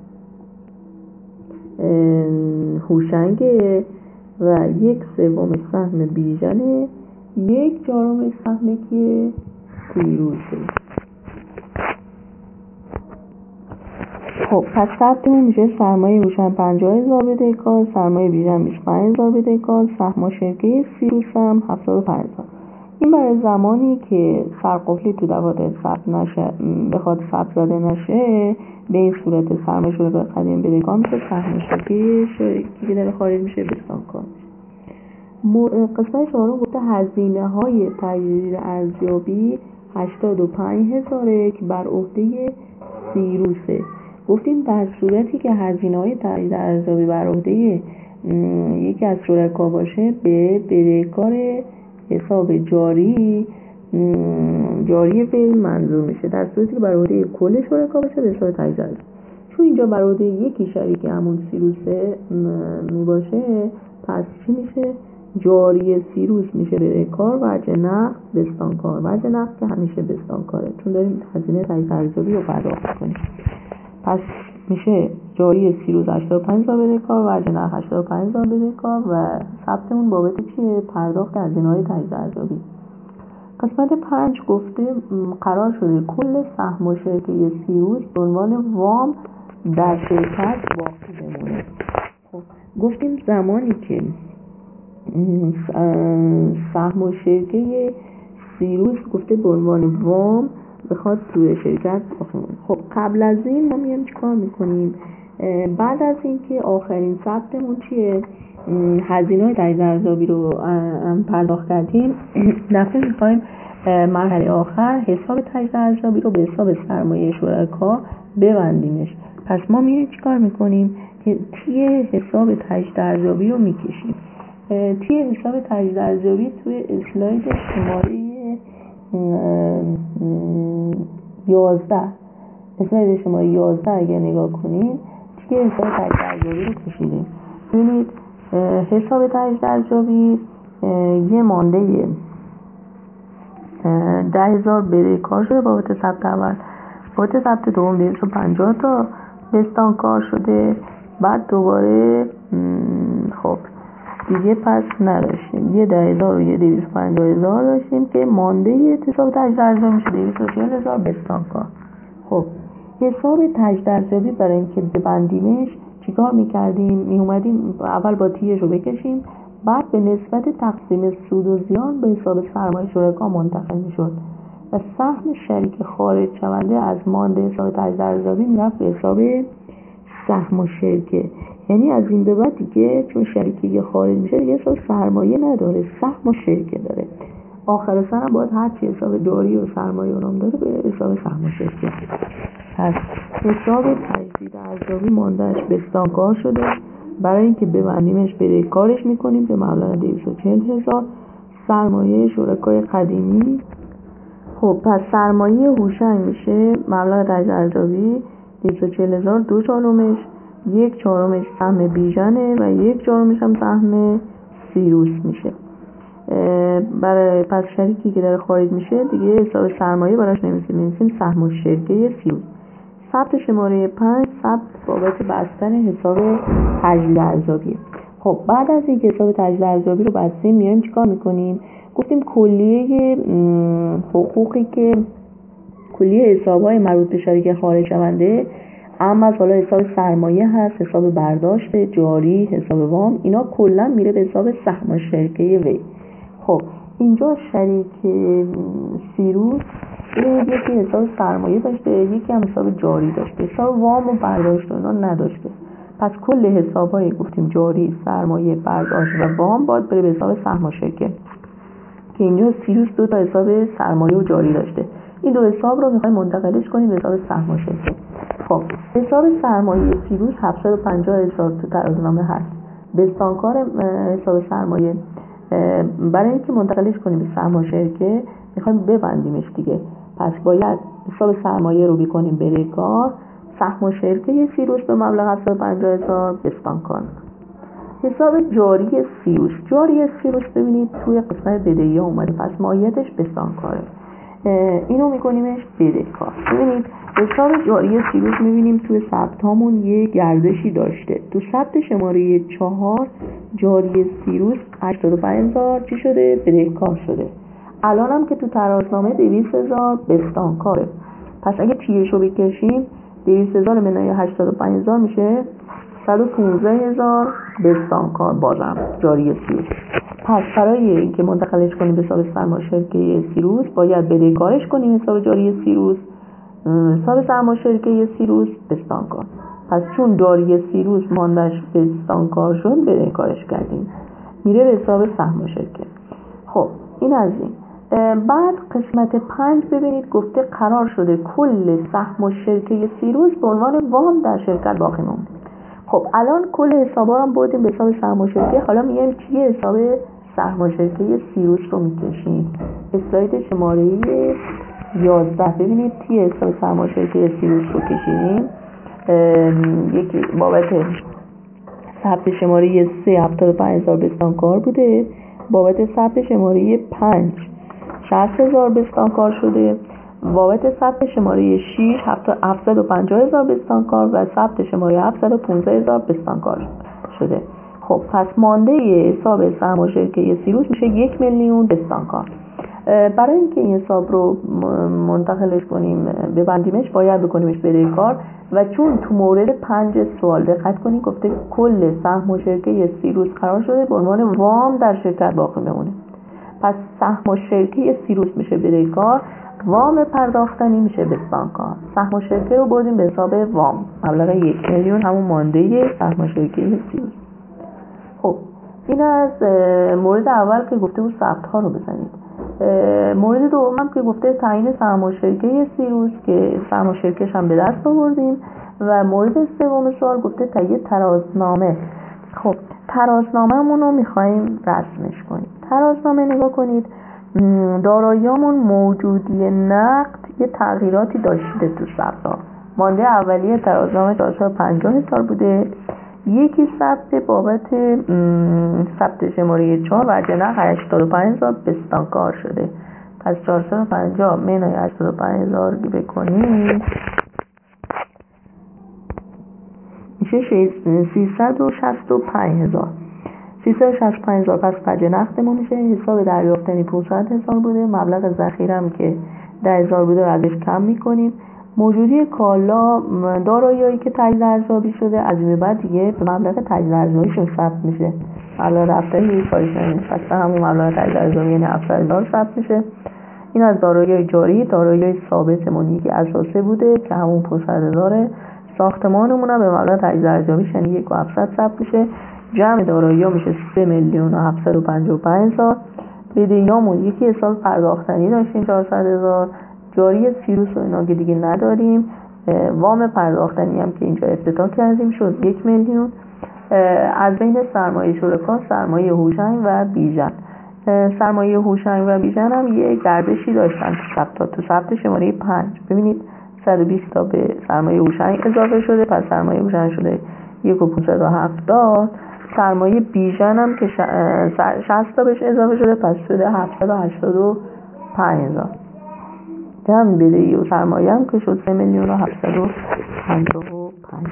هوشنگه و 1/3 سهم بیژنه، 1/4 سهم که فیروزه. خب پس ثبتمون میشه سرمایه هوشنگ 50,000 بدهکار، سرمایه بیژن 25,000 بدهکار، سهم شرکه فیروز هم 75,000. این برای زمانی که سرقفلی تو دفاتر ثبت نشه، بخواد ثبت زده نشه، به این صورت سرمایه شرکای قدیم بدهکار میشه، سهم شرکه که داره خارج میشه بستانکار. قسمت 4 گفته هزینه‌های تجدید ارزیابی 85,000 که بر عهده فیروزه. گفتیم در صورتی که هزینه‌های تجدید ارزیابی بر عهده یکی از شرکا باشه به بدهکار حساب جاری فعل منظور میشه. در صورتی که بر عهده کل شرکا باشه به حساب تجدید ارزیابی. چون اینجا بر عهده یکی شریک همون فیروزه میباشه، پس چی میشه؟ جاری فیروز میشه بدهکار، وجه نقد بستانکار. وجه نقد که همیشه بستانکاره چون داریم هزینه تجدید ارزیابی رو پرداخت کنیم. پس میشه جاری فیروز 85,000 بدهکار، وجه نقد 85,000 بدهکار و ثبتمون بابت چیه؟ پرداخت هزینه‌های تجدید ارزیابی. قسمت 5 گفته قرار شده کل سهم و شرکه فیروز به عنوان وام در شرکت باقی بمونه. خب گفتیم زمانی که سهم و شرکه فیروز گفته به عنوان وام بخواد توی شرکت باقی. خب قبل از این ما میایم چیکار میکنیم؟ بعد از اینکه آخرین ثبتمون چیه؟ هزینه‌های تجدید ارزیابی رو پرداخت کردیم، دفعه میخوایم مرحله آخر حساب تجدید ارزیابی رو به حساب سرمایه شرکا ببندیمش. پس ما میریم چیکار میکنیم؟ تی حساب تجدید ارزیابی رو میکشیم. تی حساب تجدید ارزیابی توی اسلاید شماره 11 اسلاید شماره 11 اگه نگاه کنید تی حساب تجدید ارزیابی رو کشیدیم. ببینید حساب تجدید ارزیابی یه مانده 10,000 بره کار شده بابت ثبت اول، بابت ثبت دوم 250 تا بستان کار شده. بعد دوباره خب دیگه پس نداشتیم، یه 10,000 و یه 250,000 داشتیم که مانده حساب تجدید ارزیابی میشه 240,000 بستان کار. خب حساب تجدید ارزیابی برای اینکه ببندیمش چیکار میکردیم؟ میومدیم اول با تیش رو بکشیم، بعد به نسبت تقسیم سود و زیان به حساب سرمایه شرکا منتقل میشد و سهم شریک خارج شونده از مانده حساب تجدید ارزیابی میرفت به حساب سهم و شرکه. یعنی از این به بعد دیگه چون شریکی خارج میشه دیگه حساب سرمایه نداره، سهم و شرکه داره. آخر سر هم باید هرچی حساب جاری و سرمایه اونام داره به حساب سهم و شرکه. پس حساب تجدید ارزیابی ماندهش بستانکار شده، برای اینکه ببندیمش بده کارش میکنیم به مبلغ 240,000 سرمایه شرکای قدیمی. خب پس سرمایه هوشنگ میشه مبلغ تجدید ارزیابی 240,000 2 چهارمش، 1/4 سهم بیژنه و 1/4 هم سهم سیروس میشه. برای پس شریکی که داره خارج میشه دیگه حساب سرمایه براش نمی‌نویسیم، سهم و شرکه سیروس. ثبت شماره 5 ثبت بابت بستن حساب تجدید ارزیابی. خب بعد از اینکه حساب تجدید ارزیابی رو بستیم میایم چیکار میکنیم؟ گفتیم کلیه حقوقی که کلیه حساب‌های مربوط به شریک خارج شونده، اما از حالا حساب سرمایه هست، حساب برداشت جاری، حساب وام، اینا کلا میره به حساب سهم شرکه وی. خب اینجا شریک سیروس یکی حساب سرمایه داشته، یکی هم حساب جاری داشته، حساب وام و برداشت اونا نداشته. پس کل حسابای گفتیم جاری، سرمایه، برداشت و وام باید بره به حساب سهم شرکه که اینجا سیروس 2 تا حساب سرمایه و جاری داشته. این دو حساب رو میخوایم منتقلش کنیم به حساب سهم شرکه. خب حساب سرمایه سیروس 750,000 تو ترازنامه هست. بستانکار حساب سرمایه برای اینکه منتقلش کنیم به سهم شرکه میخوایم ببندیمش دیگه. پس باید حساب سرمایه رو بکنیم بره کار، سهم شرکه سیروس به مبلغ 750,000 بستانکار. حساب جاری سیروس، جاری سیروس ببینید توی قسمت بدهی ها اومده، پس ماهیتش بستانکاره، اینو میکنیمش بدهکار. ببینید حساب جاری سیروس میبینیم توی ثبت هامون یه گردشی داشته. تو ثبت شماره 4 جاری سیروس 85,000 چی شده؟ بدهکار شده. الان هم که تو ترازنامه 200,000 بستانکاره. پس اگه تیرشو بکشیم 200,000 منهای 85,000 میشه 115,000 بستانکار بازم جاری سیروس. پس برای اینکه منتقلش کنیم به حساب سرمایه شرکه سیروس باید بدهکارش کنیم حساب جاری سیروس، حساب سرمایه شرکه سیروس بستانکار. پس چون جاری سیروس ماندش بستانکار شد بدهکارش کردیم، میره به حساب سهم شرکه. خب این از این. بعد قسمت 5 ببینید گفته قرار شده کل سهم شرکه سیروس به عنوان وام در شرکت باقی مونده. خب الان کل حسابا رو بردیم به حساب سهم شرکه، حالا میایم چیه حساب سهم شرکه سیروس رو میکشیم. اسلاید شماره 11 ببینید تی حساب سهم شرکه سیروس رو کشیدیم. یکی بابت ثبت شماره 3 75,000 بستانکار بوده، بابت ثبت شماره 5 60,000 بستانکار شده، بابت ثبت شماره 6 750,000 بستانکار و ثبت شماره 715,000 بستانکار شده. خب پس مانده حساب سهم شرکه سیروس میشه 1,000,000 بستانکار. برای اینکه این حساب رو منتقلش کنیم ببندیمش باید بکنیمش بدهکار و چون تو مورد 5 سوال دقت کنید گفته کل سهم شرکه سیروس قرار شده به عنوان وام در شرکت باقی بمونه. پس سهم شرکه سیروس میشه بدهکار، وام پرداختنی میشه بستانکار. سهم شرکه رو بردیم به حساب وام مبلغ 1,000,000 همون مانده سهم شرکه سیروس. خب این از مورد اول که گفته بود ثبت ها رو بزنید. مورد دوم که گفته تعیین سرمایه‌شرکه سیروس که سرمایه‌شرکه‌ش هم به دست آوردیم و مورد سوم سوال گفته تهیه ترازنامه. خب ترازنامه‌مون رو می‌خوایم رسمش کنیم. ترازنامه نگاه کنید، داراییامون موجودی نقد یه تغییراتی داشته تو ثبت‌ها. مانده اولیه ترازنامه 450,000 بوده، یکی ثبت بابت ثبت شماره 4 و جنح 85,000 بستانکار شده. پس 450 منهای 85,000 بکنیم میشه 365,000. 365,000 پس خرج نقدمون میشه. حساب دریافتنی 500,000 بوده، مبلغ ذخیرم که 10,000 بوده ازش کم میکنیم. موجودی کالا دارایی‌هایی که تجدید ارزیابی شده از این بعد دیگه به مبلغ تجدید ارزیابیشون ثبت میشه. مبلغ دفتری کارش نمیشه، پس همون مبلغ تجدید ارزیابی یعنی 7,000 ثبت میشه. این از دارایی‌های جاری. دارایی‌های ثابتمون یکی اساسه بوده که همون 500,000. ساختمانمون هم به مبلغ تجدید ارزیابیش یعنی 1,700 ثبت میشه. جمع دارایی‌ها میشه 3,755,000. بدهیامون یکی حساب پرداختنی داشتیم 400,000. جاری سیروس و اینا که دیگه نداریم. وام پرداختنی هم که اینجا افتتاح کردیم شد 1,000,000. از بین سرمایه شرکا سرمایه هوشنگ و بیژن. سرمایه هوشنگ و بیژن هم یه گردشی داشتن تو ثبت شماره 5. ببینید 120 تا به سرمایه هوشنگ اضافه شده، پس سرمایه هوشنگ شده 1,570. سرمایه بیژن هم که 60 تا بهش اضافه شده، پس شده 785,000. جمع بدهی و سرمایه هم که شد 3,755,000.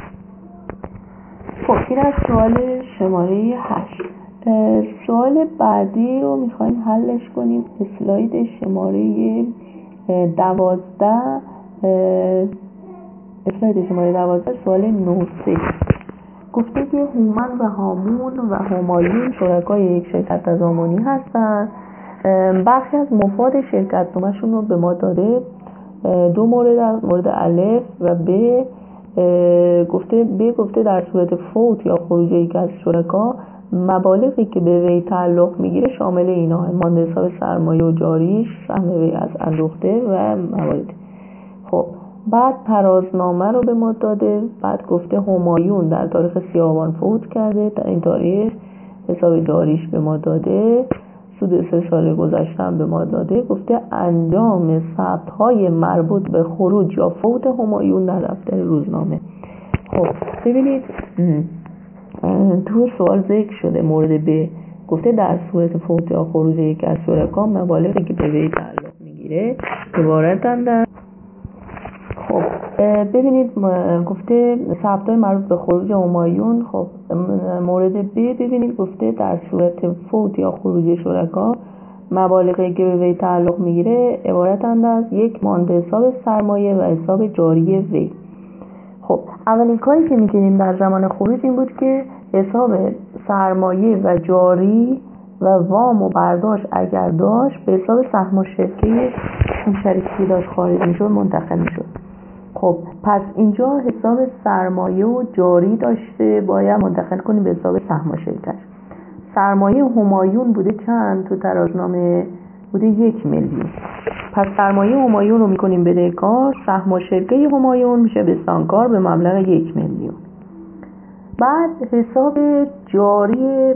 خب این از سوال شماره 8. سوال بعدی رو میخوایم حلش کنیم. اسلاید شماره 12. اسلاید شماره 12 سوال 9 گفته که هومن و هامون و همایون شرکای یک شرکت تضامنی هستند. برخی از مفاد شرکت نامه‌شون رو به ما داده. دو مورد الف و ب گفته در صورت فوت یا خروج یک از شرکا مبالغی که به وی تعلق میگیره شامل اینا: مانده حساب سرمایه و جاریش، سهم وی از اندوخته و موارد. خب بعد ترازنامه رو به ما داده. بعد گفته همایون در تاریخ 30 آبان فوت کرده، در این تاریخ حساب جاریش به ما داده، سود 3 سال گذشته هم به ما داده. گفته انجام ثبت‌های مربوط به خروج یا فوت همایون در دفتر روزنامه. خب ببینید تو سوال ذکر شده مورد ب گفته در صورت فوت یا خروج یک از شرکا مبالغی که به وی تعلق میگیره عبارتند از. خب ببینید گفته ثبت‌های مربوط به خروج همایون. خب مورد ب ببینید گفته در صورت فوت یا خروج شرکا مبالغی که به وی تعلق میگیره عبارتند از: یک مانده حساب سرمایه و حساب جاری وی. خب اولین کاری که میکنیم در زمان خروج این بود که حساب سرمایه و جاری و وام و برداشت اگر داشت به حساب سهم الشرکه اون شریکی داشت خارج میشد منتقل میشد. خب پس اینجا حساب سرمایه و جاری داشته، باید منتقل کنیم به حساب سهم الشرکه. سرمایه همایون بوده چند تو ترازنامه؟ بوده 1,000,000. پس سرمایه همایون رو میکنیم بدهکار، سهم الشرکه همایون میشه بستانکار به مبلغ 1,000,000. بعد حساب جاری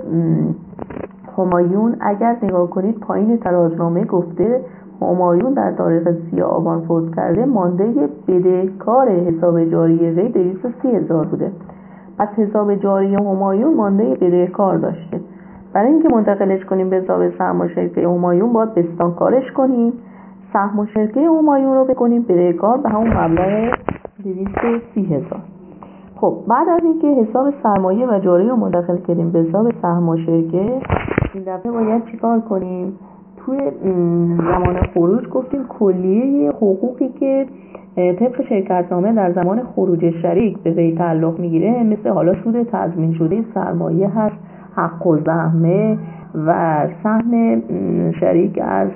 همایون اگر نگاه کنید پایین ترازنامه گفته همایون در تاریخ 30 آبان فوت کرده، مانده بدهکار حساب جاری وی 230,000 بوده. پس حساب جاری همایون مانده بدهکار داشته. برای اینکه منتقلش کنیم به حساب سهم الشرکه همایون باید بستانکارش کنیم، سهم الشرکه همایون رو بکنیم بدهکار به همون مبلغ 230,000. خب بعد از اینکه حساب سرمایه و جاری رو منتقل کردیم به حساب سهم الشرکه، این دفعه باید چیکار کنیم؟ توی زمان خروج گفتیم کلیه حقوقی که طبق شرکتنامه در زمان خروج شریک به وی تعلق میگیره، مثل حالا سود تضمین شده سرمایه هست، حق و زحمه و سهم شریک از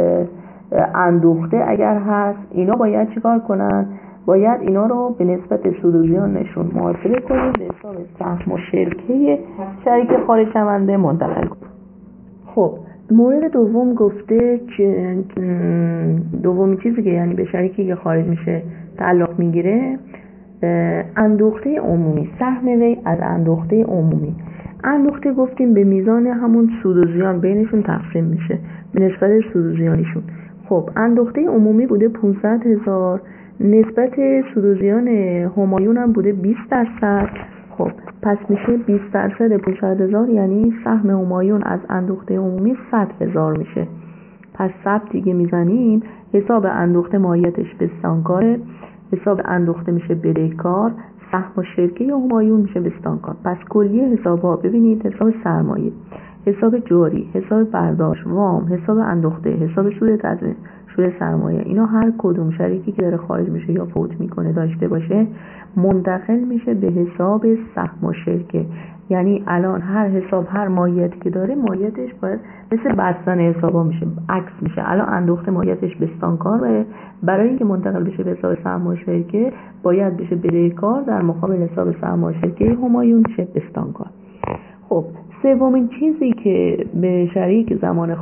اندوخته اگر هست، اینا باید چیکار کنن؟ باید اینا رو به نسبت سود و زیان نشون محاسبه کنیم به حساب سهم الشرکه شریک خارج شونده منتقل کنیم. خب مورد دوم گفته که دومی چیزی که یعنی به شریکی که خارج میشه تعلق میگیره اندوخته عمومی، سهم وی از اندوخته عمومی. اندوخته گفتیم به میزان همون سود و زیان بینشون تقسیم میشه به نسبت سود و زیانشون. خب اندوخته عمومی بوده 500,000، نسبت سود و زیان همایون هم بوده 20%. خب پس میشه 20% 500,000 یعنی سهم همایون از اندوخته عمومی 100,000 میشه. پس ثبت دیگه میزنیم. حساب اندوخته ماهیتش بستانکاره، حساب اندوخته میشه بدهکار، سهم و شرکه همایون میشه بستانکار. پس کلیه حساب‌ها ببینید: حساب سرمایه، حساب جاری، حساب برداشت، وام، حساب اندوخته، حساب سود تضمین، سود سرمایه، اینا هر کدوم شریکی که داره خارج میشه یا فوت میکنه داشته باشه منتقل میشه به حساب سهم و شرکه. یعنی الان هر حساب هر ماهیتی که داره ماهیتش باید مثل بستن حسابا میشه، عکس میشه. الان اندوخته ماهیتش بستانکاره، برای اینکه منتقل بشه به حساب سهم و شرکه باید بشه بدهکار، در مقابل حساب سهم و شرکه همایون میشه بستانکار. خب سومین چیزی که به شریک زمان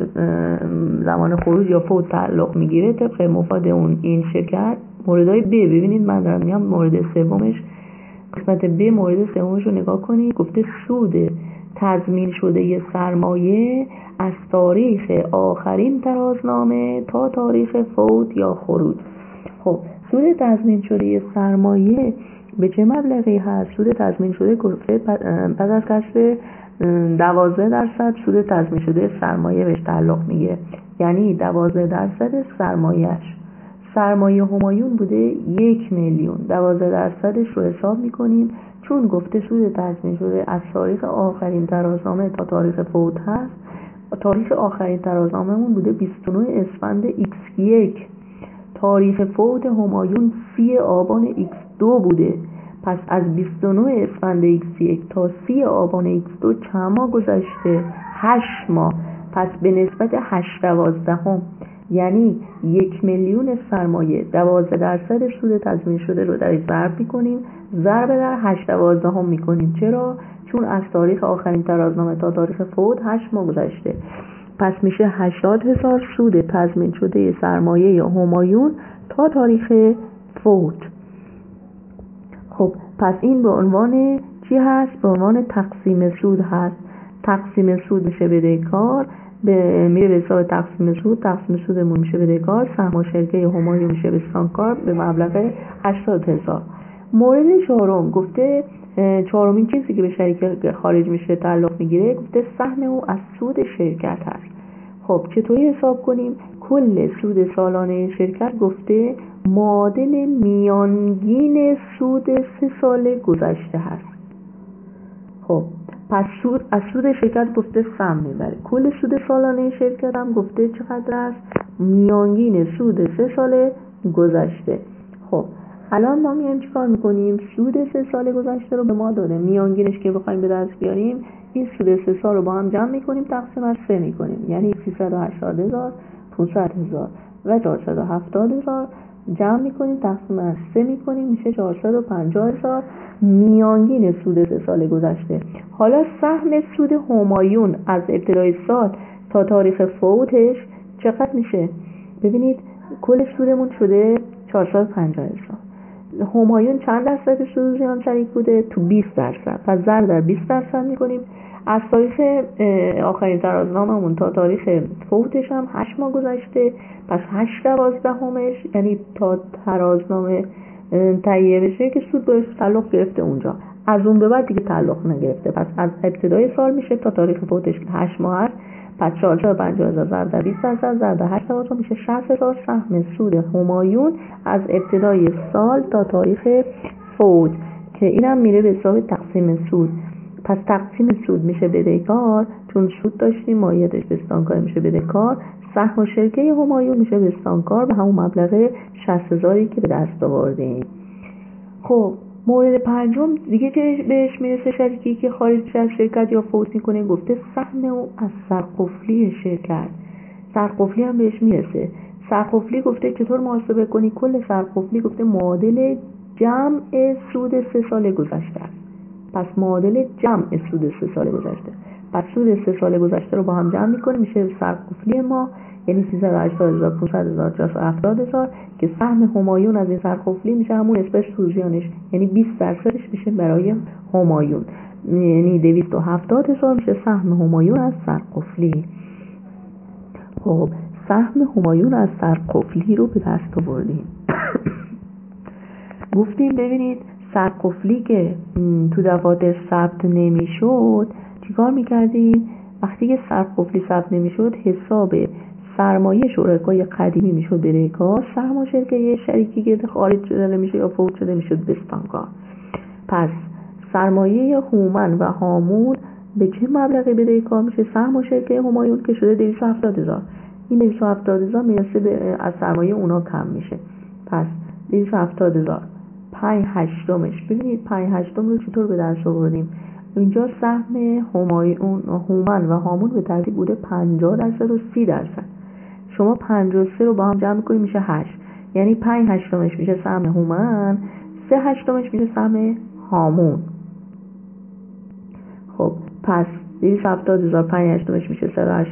خروج یا فوت تعلق میگیره طبق مفاد این شرکت موردهای ببینید من دارم میگم مورد سومش قسمت ب مورد سومش رو نگاه کنید. گفته سود تضمین شده ی سرمایه از تاریخ آخرین ترازنامه تا تاریخ فوت یا خروج. خب سود تضمین شده ی سرمایه به چه مبلغی هست؟ سود تضمین شده گفته بعد از کسر 12% سود تضمین شده سرمایه بهش تعلق میگه، یعنی 12% سرمایه همایون بوده 1,000,000، 12% رو حساب میکنیم. چون گفته سود تضمین شده از تاریخ آخرین ترازنامه تا تاریخ فوت هست، تاریخ آخرین ترازنامه‌مون بوده 29 اسفند x1، تاریخ فوت همایون 30 آبان x2 بوده. پس از 29 اسفند x1 تا 30 آبان x2 چند ماه گذشته؟ 8 ماه. پس به نسبت 8/12 یعنی 1,000,000 سرمایه 12% سود تضمین شده رو درش ضرب میکنیم، ضرب در 8/12 میکنیم. چرا؟ چون از تاریخ آخرین ترازنامه تا تاریخ فوت 8 ماه گذشته. پس میشه 80,000 سود تضمین شده سرمایه یا همایون تا تاریخ فوت. خب پس این به عنوان چی هست؟ به عنوان تقسیم سود هست. تقسیم سود میشه بدهکار، میره به حساب تقسیم سودمون میشه بدهکار، سهم و شرکه همایون میشه بستانکار به مبلغ 80,000. مورد چهارم گفته چهارمین چیزی که به شریک خارج میشه تعلق میگیره گفته سهم او از سود شرکت هست. خب چطوری حساب کنیم؟ کل سود سالانه شرکت گفته معادل میانگین سود 3 سال گذشته هست. خب پس از سود شرکت گفته سهم میبره، کل سود سالانه شرکت هم گفته چقدر است؟ میانگین سود 3 سال گذشته. خب الان ما میایم چیکار میکنیم؟ سود 3 سال گذشته رو به ما داده، میانگینش که بخوایم به دست بیاریم این سود 3 سال رو با هم جمع میکنیم تقسیم بر 3 میکنیم، یعنی 380,000 500,000 و 470,000 جمع میکنیم تقسیم بر 3 میکنیم میشه 450,000 میانگین سود 3 سال گذشته. حالا سهم سود همایون از ابتدای سال تا تاریخ فوتش چقدر میشه؟ ببینید کل سودمون شده 450,000. همایون چند درصد سود زیان شریک بوده؟ تو 20%. پس ضرب در 20% میکنیم. از تاریخ آخرین ترازنامه‌مون تا تاریخ فوتش هم 8 ماه گذشته. پس 8/12 یعنی تا ترازنامه تهیه بشه که سود بهش تعلق گرفته اونجا، از اون به بعد دیگه تعلق نگرفته. پس از ابتدای سال میشه تا تاریخ فوتش 8 ماه هست. پس 450,000 ضرب در 20% ضرب در 8 میشه 60,000 سهم سود همایون از ابتدای سال تا تاریخ فوت که اینم میره به حساب تقسیم سود. پس تقسیم سود میشه بدهکار، چون سود داشتیم ماهیتش بستانکار میشه بدهکار، سهم و شرکه همایون میشه بستانکار به همون مبلغ 60,000 که به دست آوردیم. خب مورد پنجم دیگه که بهش میرسه شریکی که خارج از شرکت یا فوت میکنه گفته سهم او از سرقفلی شرکت. سرقفلی هم بهش میرسه. سرقفلی گفته چطور محاسبه کنی؟ کل سرقفلی گفته معادل جمع سود 3 سال گذشته است. پس معادل جمع سود 3 سال گذشته. پس سود 3 سال گذشته رو با هم جمع میکنیم میشه سرقفلی ما، یعنی 380,000 500,000 470,000 که سهم همایون از این سرقفلی میشه همون نسبت سوزیانش، یعنی 20% میشه برای همایون، یعنی 270,000 میشه سهم همایون از سرقفلی. خب سهم همایون از سرقفلی رو به دست آوردیم. گفتیم ببینید سرقفلی که تو دفاتر ثبت نمیشد چیکار میکردیم؟ وقتی که سرقفلی ثبت نمیشد حساب سرمایه شرکای قدیمی میشد بدهکار، سهم شرکت شریکی که خارج شده میشه یا فوت شده میشد بستانکار. پس سرمایه هومن و هامون به چه مبلغی بدهکار میشه؟ سهم شرکت همایون که شده 270,000، این 270,000 میرسه از سرمایه اونا کم میشه. پس 270,000 5/8 ببینید 5/8 رو چطور به دست آوردیم؟ اینجا سهم هومن و هامون به ترتیب بوده 50% و 30%. شما 53 رو با هم جمع کنید میشه 8، یعنی 5/8 میشه سهم هومن، 3/8 میشه سهم هامون. خب پس 270,000 5/8 میشه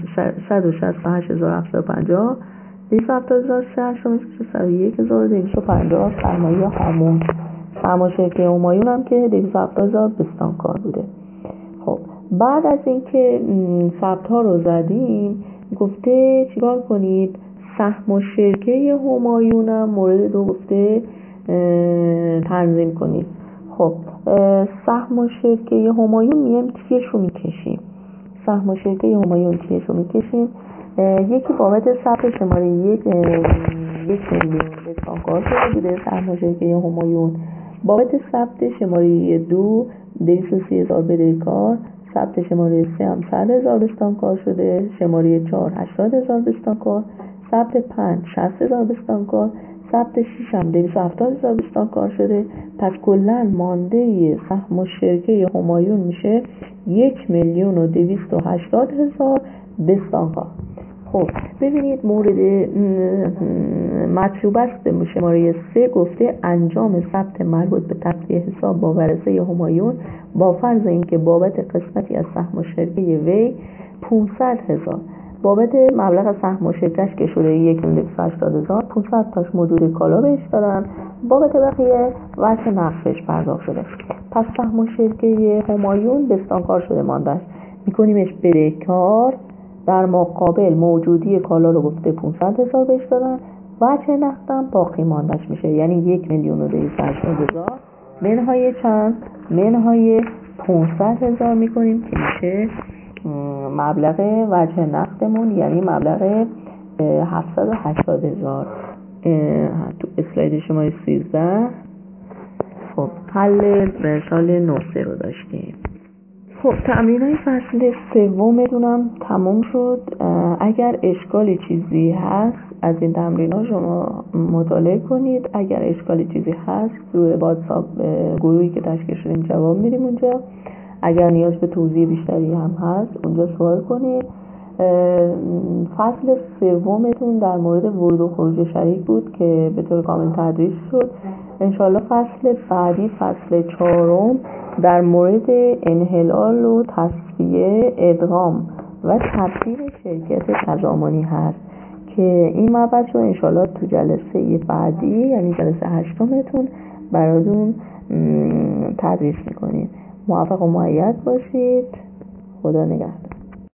168,750، 270,000 3/8 میشه 101,250 سرمایه هامون. سرمایه شرکت همایون هم که 270,000 بستانکار بوده. خب بعد از اینکه ثبت ها رو زدیم گفته چیکار کنید؟ سهم شرکت همایون هم مورد 2 گفته تنظیم کنید. خب سهم شرکت همایون میم تیش رو میکشیم. سهم شرکت همایون تیش رو میکشیم. یکی بابت ثبت شماره 1 میلیون بستانکار شده بوده سهم شرکت همایون، بابت ثبت شماره 2 230,000 بدهکار، ثبت شماره 3 هم 100,000 بستانکار شده، شماره 4 80,000 بستانکار، ثبت 5 60,000 بستانکار، ثبت 6 هم 270,000 بستانکار شده. پس کلا مانده سهم شرکت همایون میشه 1,280,000 بستانکار. خب ببینید مورد مطلوب است شماره 3 گفته انجام ثبت مربوط به تفریح حساب با ورثه همایون با فرض اینکه بابت قسمتی از سهم شرکت وی 500,000 بابت مبلغ سهم شرکتش که شده 1,280,000 500 تاش موجود کالا بهش دادن، بابت بقیه وجه نقدش پرداخت شده. پس سهم شرکت همایون بستانکار شده ماندهش میکنیمش بدهکار، در مقابل موجودی کالا رو گفته 500,000 بهش دادن، وجه نقدم باقی ماندهش میشه، یعنی 1,280,000 منهای چند؟ منهای 500,000 میکنیم که میشه مبلغ وجه نقدمون، یعنی مبلغ 780,000. تو اسلاید شماره 13 خب حل مثال 9 رو داشتیم. خب تمرینای فصل 3 دونم تموم شد. اگر اشکالی چیزی هست از این تمرینا شما مطالعه کنید، اگر اشکالی چیزی هست تو واتساپ گروهی که تشکیل شدیم جواب میدیم اونجا، اگر نیاز به توضیح بیشتری هم هست اونجا سوال کنید. فصل 3 در مورد ورود و خروج شریک بود که به طور کامل تدریس شد. انشالله فصل بعدی فصل 4 در مورد انحلال و تصفیه ادغام و تبدیل شرکت تضامنی هست که این مبحث رو انشالله تو جلسه بعدی یعنی جلسه 8 براتون تدریس میکنیم. موفق و مؤید باشید. خدا نگهدار.